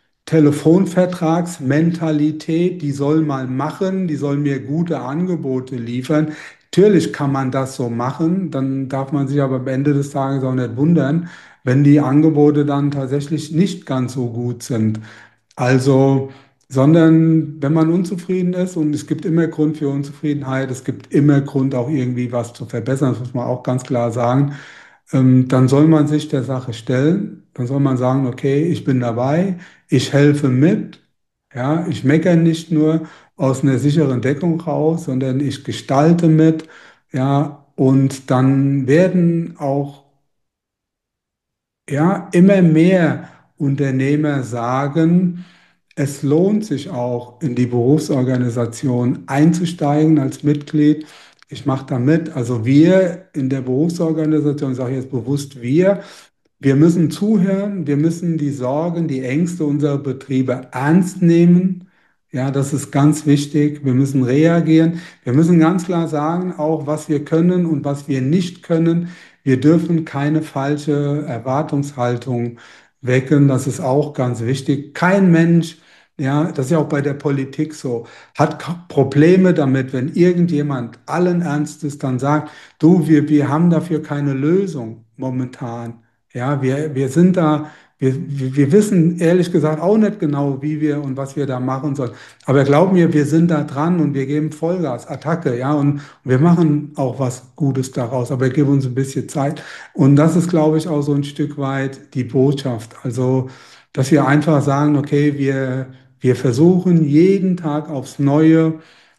[SPEAKER 3] Telefonvertragsmentalität, die soll mal machen, die soll mir gute Angebote liefern. Natürlich kann man das so machen, dann darf man sich aber am Ende des Tages auch nicht wundern, wenn die Angebote dann tatsächlich nicht ganz so gut sind. Also, sondern wenn man unzufrieden ist und es gibt immer Grund für Unzufriedenheit, es gibt immer Grund auch irgendwie was zu verbessern, das muss man auch ganz klar sagen, ähm, dann soll man sich der Sache stellen, dann soll man sagen, okay, ich bin dabei, ich helfe mit, ja, ich meckere nicht nur aus einer sicheren Deckung raus, sondern ich gestalte mit, ja, und dann werden auch ja, immer mehr Unternehmer sagen, es lohnt sich auch in die Berufsorganisation einzusteigen als Mitglied. Ich mache da mit. Also wir in der Berufsorganisation, ich sage jetzt bewusst wir, wir müssen zuhören, wir müssen die Sorgen, die Ängste unserer Betriebe ernst nehmen. Ja, das ist ganz wichtig. Wir müssen reagieren. Wir müssen ganz klar sagen, auch was wir können und was wir nicht können. Wir dürfen keine falsche Erwartungshaltung wecken. Das ist auch ganz wichtig. Kein Mensch, ja, das ist ja auch bei der Politik so, hat K- Probleme damit, wenn irgendjemand allen Ernstes dann sagt, du, wir, wir haben dafür keine Lösung momentan. Ja, wir, wir sind da, wir, wir wir wissen ehrlich gesagt auch nicht genau, wie wir und was wir da machen sollen. Aber glaub mir, wir sind da dran und wir geben Vollgas, Attacke, ja, und wir machen auch was Gutes daraus, aber gib uns ein bisschen Zeit. Und das ist, glaube ich, auch so ein Stück weit die Botschaft. Also, dass wir einfach sagen, okay, wir, wir versuchen jeden Tag aufs Neue,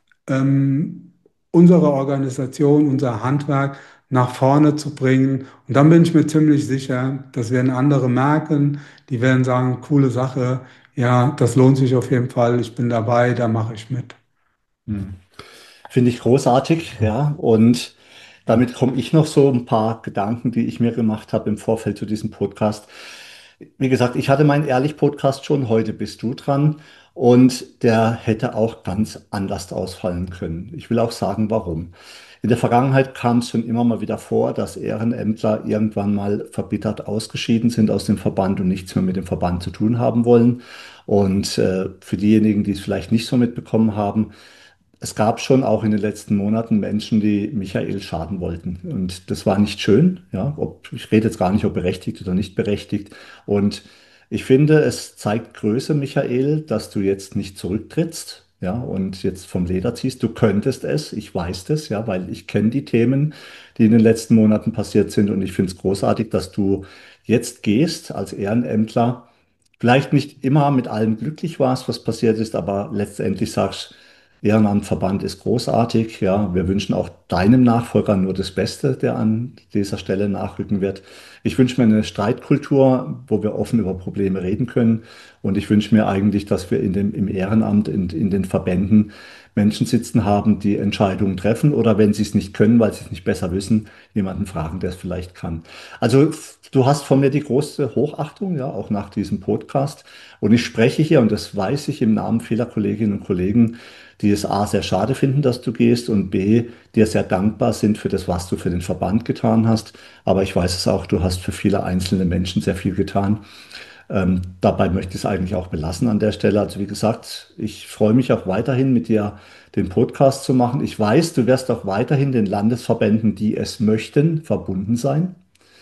[SPEAKER 3] ähm, unsere Organisation, unser Handwerk nach vorne zu bringen. Und dann bin ich mir ziemlich sicher, das werden andere merken, die werden sagen, coole Sache, ja, das lohnt sich auf jeden Fall, ich bin dabei, da mache ich mit.
[SPEAKER 2] Hm. Finde ich großartig, ja. Und damit komme ich noch so ein paar Gedanken, die ich mir gemacht habe im Vorfeld zu diesem Podcast. Wie gesagt, ich hatte meinen Ehrlich-Podcast schon, heute bist du dran. Und der hätte auch ganz anders ausfallen können. Ich will auch sagen, warum. In der Vergangenheit kam es schon immer mal wieder vor, dass Ehrenämtler irgendwann mal verbittert ausgeschieden sind aus dem Verband und nichts mehr mit dem Verband zu tun haben wollen. Und äh, für diejenigen, die es vielleicht nicht so mitbekommen haben, es gab schon auch in den letzten Monaten Menschen, die Michael schaden wollten. Und das war nicht schön. Ja, ob, ich rede jetzt gar nicht, ob berechtigt oder nicht berechtigt. Und ich finde, es zeigt Größe, Michael, dass du jetzt nicht zurücktrittst. Ja, und jetzt vom Leder ziehst. Du könntest es, ich weiß das, ja, weil ich kenne die Themen, die in den letzten Monaten passiert sind. Und ich finde es großartig, dass du jetzt gehst als Ehrenämtler. Vielleicht nicht immer mit allem glücklich warst, was passiert ist, aber letztendlich sagst, Ehrenamtverband ist großartig. Ja, wir wünschen auch deinem Nachfolger nur das Beste, der an dieser Stelle nachrücken wird. Ich wünsche mir eine Streitkultur, wo wir offen über Probleme reden können. Und ich wünsche mir eigentlich, dass wir in dem, im Ehrenamt, in, in den Verbänden Menschen sitzen haben, die Entscheidungen treffen oder wenn sie es nicht können, weil sie es nicht besser wissen, jemanden fragen, der es vielleicht kann. Also du hast von mir die große Hochachtung, ja, auch nach diesem Podcast. Und ich spreche hier, und das weiß ich im Namen vieler Kolleginnen und Kollegen, die es A sehr schade finden, dass du gehst und B dir sehr dankbar sind für das, was du für den Verband getan hast. Aber ich weiß es auch, du hast für viele einzelne Menschen sehr viel getan. Ähm, dabei möchte ich es eigentlich auch belassen an der Stelle. Also wie gesagt, ich freue mich auch weiterhin mit dir den Podcast zu machen. Ich weiß, du wirst auch weiterhin den Landesverbänden, die es möchten, verbunden sein.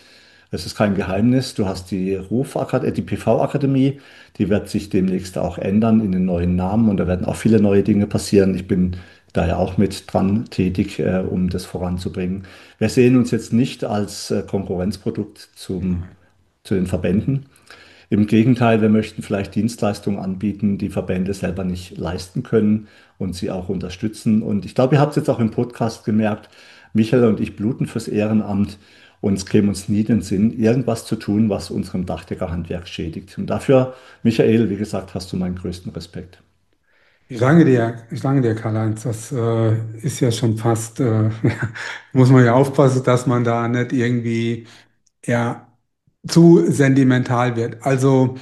[SPEAKER 2] Es ist kein Geheimnis. Du hast die Rufakad- äh, die P V-Akademie, die wird sich demnächst auch ändern in den neuen Namen und da werden auch viele neue Dinge passieren. Ich bin da ja auch mit dran tätig, äh, um das voranzubringen. Wir sehen uns jetzt nicht als äh, Konkurrenzprodukt zum, zu den Verbänden. Im Gegenteil, wir möchten vielleicht Dienstleistungen anbieten, die Verbände selber nicht leisten können und sie auch unterstützen. Und ich glaube, ihr habt es jetzt auch im Podcast gemerkt, Michael und ich bluten fürs Ehrenamt und es käme uns nie in den Sinn, irgendwas zu tun, was unserem Dachdeckerhandwerk schädigt. Und dafür, Michael, wie gesagt, hast du meinen größten Respekt.
[SPEAKER 3] Ich danke dir, ich danke dir, Karl-Heinz. Das äh, ist ja schon fast, äh, muss man ja aufpassen, dass man da nicht irgendwie ja, zu sentimental wird. Also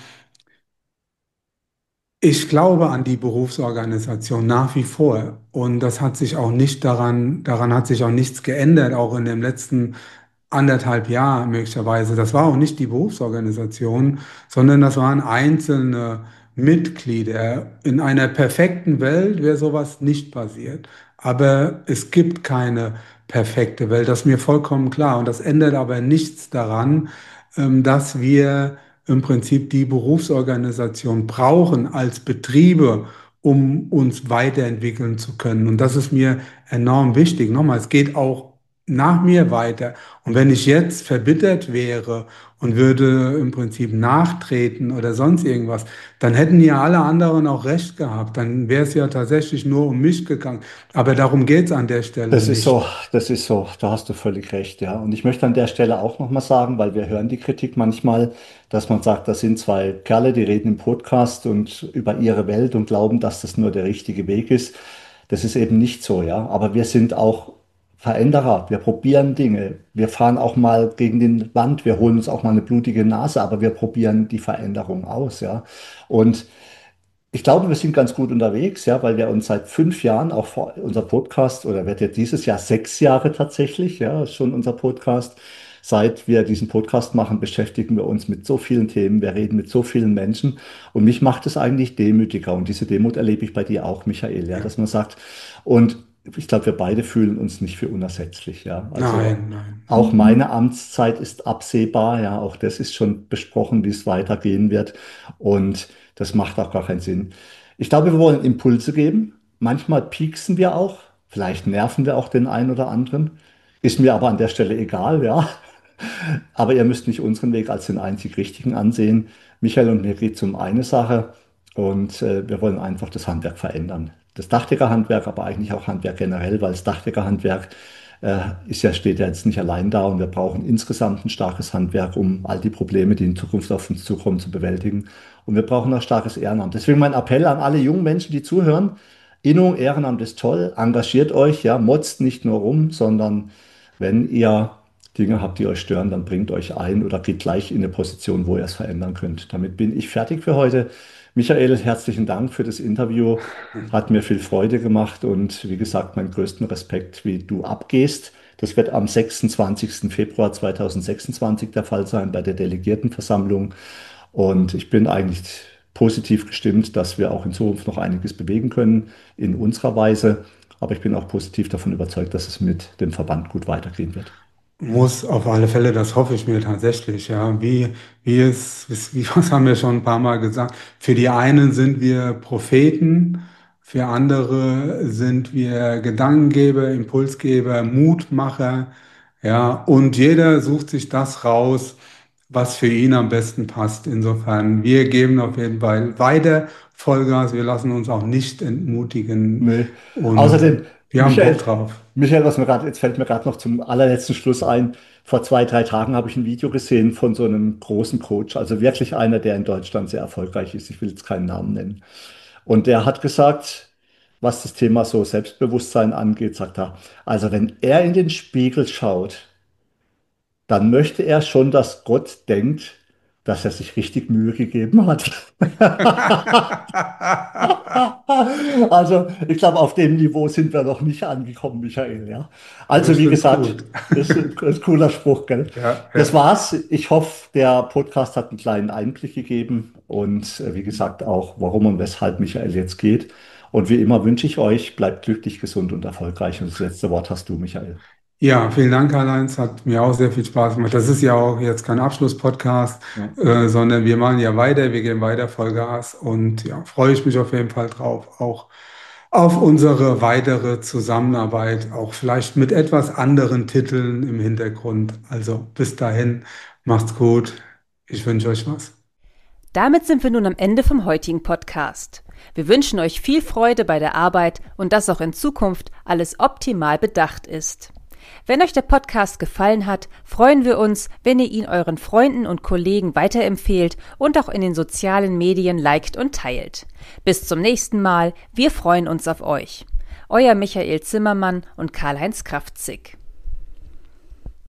[SPEAKER 3] ich glaube an die Berufsorganisation nach wie vor. Und das hat sich auch nicht daran, daran hat sich auch nichts geändert, auch in dem letzten anderthalb Jahr möglicherweise. Das war auch nicht die Berufsorganisation, sondern das waren einzelne Mitglieder. In einer perfekten Welt wäre sowas nicht passiert. Aber es gibt keine perfekte Welt, das ist mir vollkommen klar. Und das ändert aber nichts daran, ähm, dass wir im Prinzip die Berufsorganisation brauchen als Betriebe, um uns weiterentwickeln zu können. Und das ist mir enorm wichtig. Nochmal, es geht auch nach mir weiter. Und wenn ich jetzt verbittert wäre und würde im Prinzip nachtreten oder sonst irgendwas, dann hätten ja alle anderen auch recht gehabt. Dann wäre es ja tatsächlich nur um mich gegangen. Aber darum geht es an der Stelle
[SPEAKER 2] Das ist
[SPEAKER 3] nicht.
[SPEAKER 2] so, das ist so, da hast du völlig recht, ja. Und ich möchte an der Stelle auch nochmal sagen, weil wir hören die Kritik manchmal, dass man sagt, das sind zwei Kerle, die reden im Podcast und über ihre Welt und glauben, dass das nur der richtige Weg ist. Das ist eben nicht so, ja. Aber wir sind auch Veränderer. Wir probieren Dinge. Wir fahren auch mal gegen den Wand. Wir holen uns auch mal eine blutige Nase, aber wir probieren die Veränderung aus, ja. Und ich glaube, wir sind ganz gut unterwegs, ja, weil wir uns seit fünf Jahren auch vor unser Podcast oder wird ja dieses Jahr sechs Jahre tatsächlich, ja, ist schon unser Podcast. Seit wir diesen Podcast machen, beschäftigen wir uns mit so vielen Themen. Wir reden mit so vielen Menschen und mich macht es eigentlich demütiger und diese Demut erlebe ich bei dir auch, Michael, ja,
[SPEAKER 3] Ja.
[SPEAKER 2] dass man sagt und ich glaube, wir beide fühlen uns nicht für unersetzlich, ja. Also
[SPEAKER 3] Nein, nein.
[SPEAKER 2] auch meine Amtszeit ist absehbar, ja, auch das ist schon besprochen, wie es weitergehen wird. Und das macht auch gar keinen Sinn. Ich glaube, wir wollen Impulse geben. Manchmal pieksen wir auch, vielleicht nerven wir auch den einen oder anderen. Ist mir aber an der Stelle egal, ja. Aber ihr müsst nicht unseren Weg als den einzig richtigen ansehen. Michael und mir geht es um eine Sache und äh, wir wollen einfach das Handwerk verändern. Das Dachdeckerhandwerk, aber eigentlich auch Handwerk generell, weil das Dachdeckerhandwerk äh, ist ja, steht ja jetzt nicht allein da und wir brauchen insgesamt ein starkes Handwerk, um all die Probleme, die in Zukunft auf uns zukommen, zu bewältigen. Und wir brauchen auch starkes Ehrenamt. Deswegen mein Appell an alle jungen Menschen, die zuhören. Innung, Ehrenamt ist toll, engagiert euch, ja, motzt nicht nur rum, sondern wenn ihr Dinge habt, die euch stören, dann bringt euch ein oder geht gleich in eine Position, wo ihr es verändern könnt. Damit bin ich fertig für heute. Michael, herzlichen Dank für das Interview. Hat mir viel Freude gemacht und wie gesagt, meinen größten Respekt, wie du abgehst. Das wird am sechsundzwanzigsten Februar zweitausendsechsundzwanzig der Fall sein bei der Delegiertenversammlung. Und ich bin eigentlich positiv gestimmt, dass wir auch in Zukunft noch einiges bewegen können in unserer Weise. Aber ich bin auch positiv davon überzeugt, dass es mit dem Verband gut weitergehen wird.
[SPEAKER 3] Muss auf alle Fälle, das hoffe ich mir tatsächlich, ja. Wie, wie es, wie, was haben wir schon ein paar Mal gesagt? Für die einen sind wir Propheten, für andere sind wir Gedankengeber, Impulsgeber, Mutmacher, ja. Und jeder sucht sich das raus, was für ihn am besten passt. Insofern, wir geben auf jeden Fall weiter Vollgas, wir lassen uns auch nicht entmutigen
[SPEAKER 2] Nee.
[SPEAKER 3] und
[SPEAKER 2] Außerdem,
[SPEAKER 3] wir haben Bock
[SPEAKER 2] Michael,
[SPEAKER 3] drauf.
[SPEAKER 2] Michael, was mir gerade, jetzt fällt mir gerade noch zum allerletzten Schluss ein. Vor zwei, drei Tagen habe ich ein Video gesehen von so einem großen Coach, also wirklich einer, der in Deutschland sehr erfolgreich ist. Ich will jetzt keinen Namen nennen. Und der hat gesagt, was das Thema so Selbstbewusstsein angeht, sagt er, also wenn er in den Spiegel schaut, dann möchte er schon, dass Gott denkt, dass er sich richtig Mühe gegeben hat. Also, ich glaube, auf dem Niveau sind wir noch nicht angekommen, Michael, ja. Also,
[SPEAKER 3] Ich
[SPEAKER 2] wie
[SPEAKER 3] find's
[SPEAKER 2] gesagt,
[SPEAKER 3] gut.
[SPEAKER 2] ist ein, ist ein cooler Spruch, gell?
[SPEAKER 3] Ja,
[SPEAKER 2] Das
[SPEAKER 3] ja.
[SPEAKER 2] war's. Ich hoffe, der Podcast hat einen kleinen Einblick gegeben und äh, wie gesagt auch, warum und weshalb Michael jetzt geht. Und wie immer wünsche ich euch, bleibt glücklich, gesund und erfolgreich. Und das letzte Wort hast du, Michael.
[SPEAKER 3] Ja, vielen Dank, Karl-Heinz. Hat mir auch sehr viel Spaß gemacht. Das ist ja auch jetzt kein Abschlusspodcast,
[SPEAKER 2] Ja.
[SPEAKER 3] äh, sondern wir machen ja weiter, wir gehen weiter Vollgas und ja, freue ich mich auf jeden Fall drauf, auch auf unsere weitere Zusammenarbeit, auch vielleicht mit etwas anderen Titeln im Hintergrund. Also bis dahin, macht's gut. Ich wünsche euch was.
[SPEAKER 1] Damit sind wir nun am Ende vom heutigen Podcast. Wir wünschen euch viel Freude bei der Arbeit und dass auch in Zukunft alles optimal bedacht ist. Wenn euch der Podcast gefallen hat, freuen wir uns, wenn ihr ihn euren Freunden und Kollegen weiterempfehlt und auch in den sozialen Medien liked und teilt. Bis zum nächsten Mal, wir freuen uns auf euch. Euer Michael Zimmermann und Karl-Heinz Kraftzig.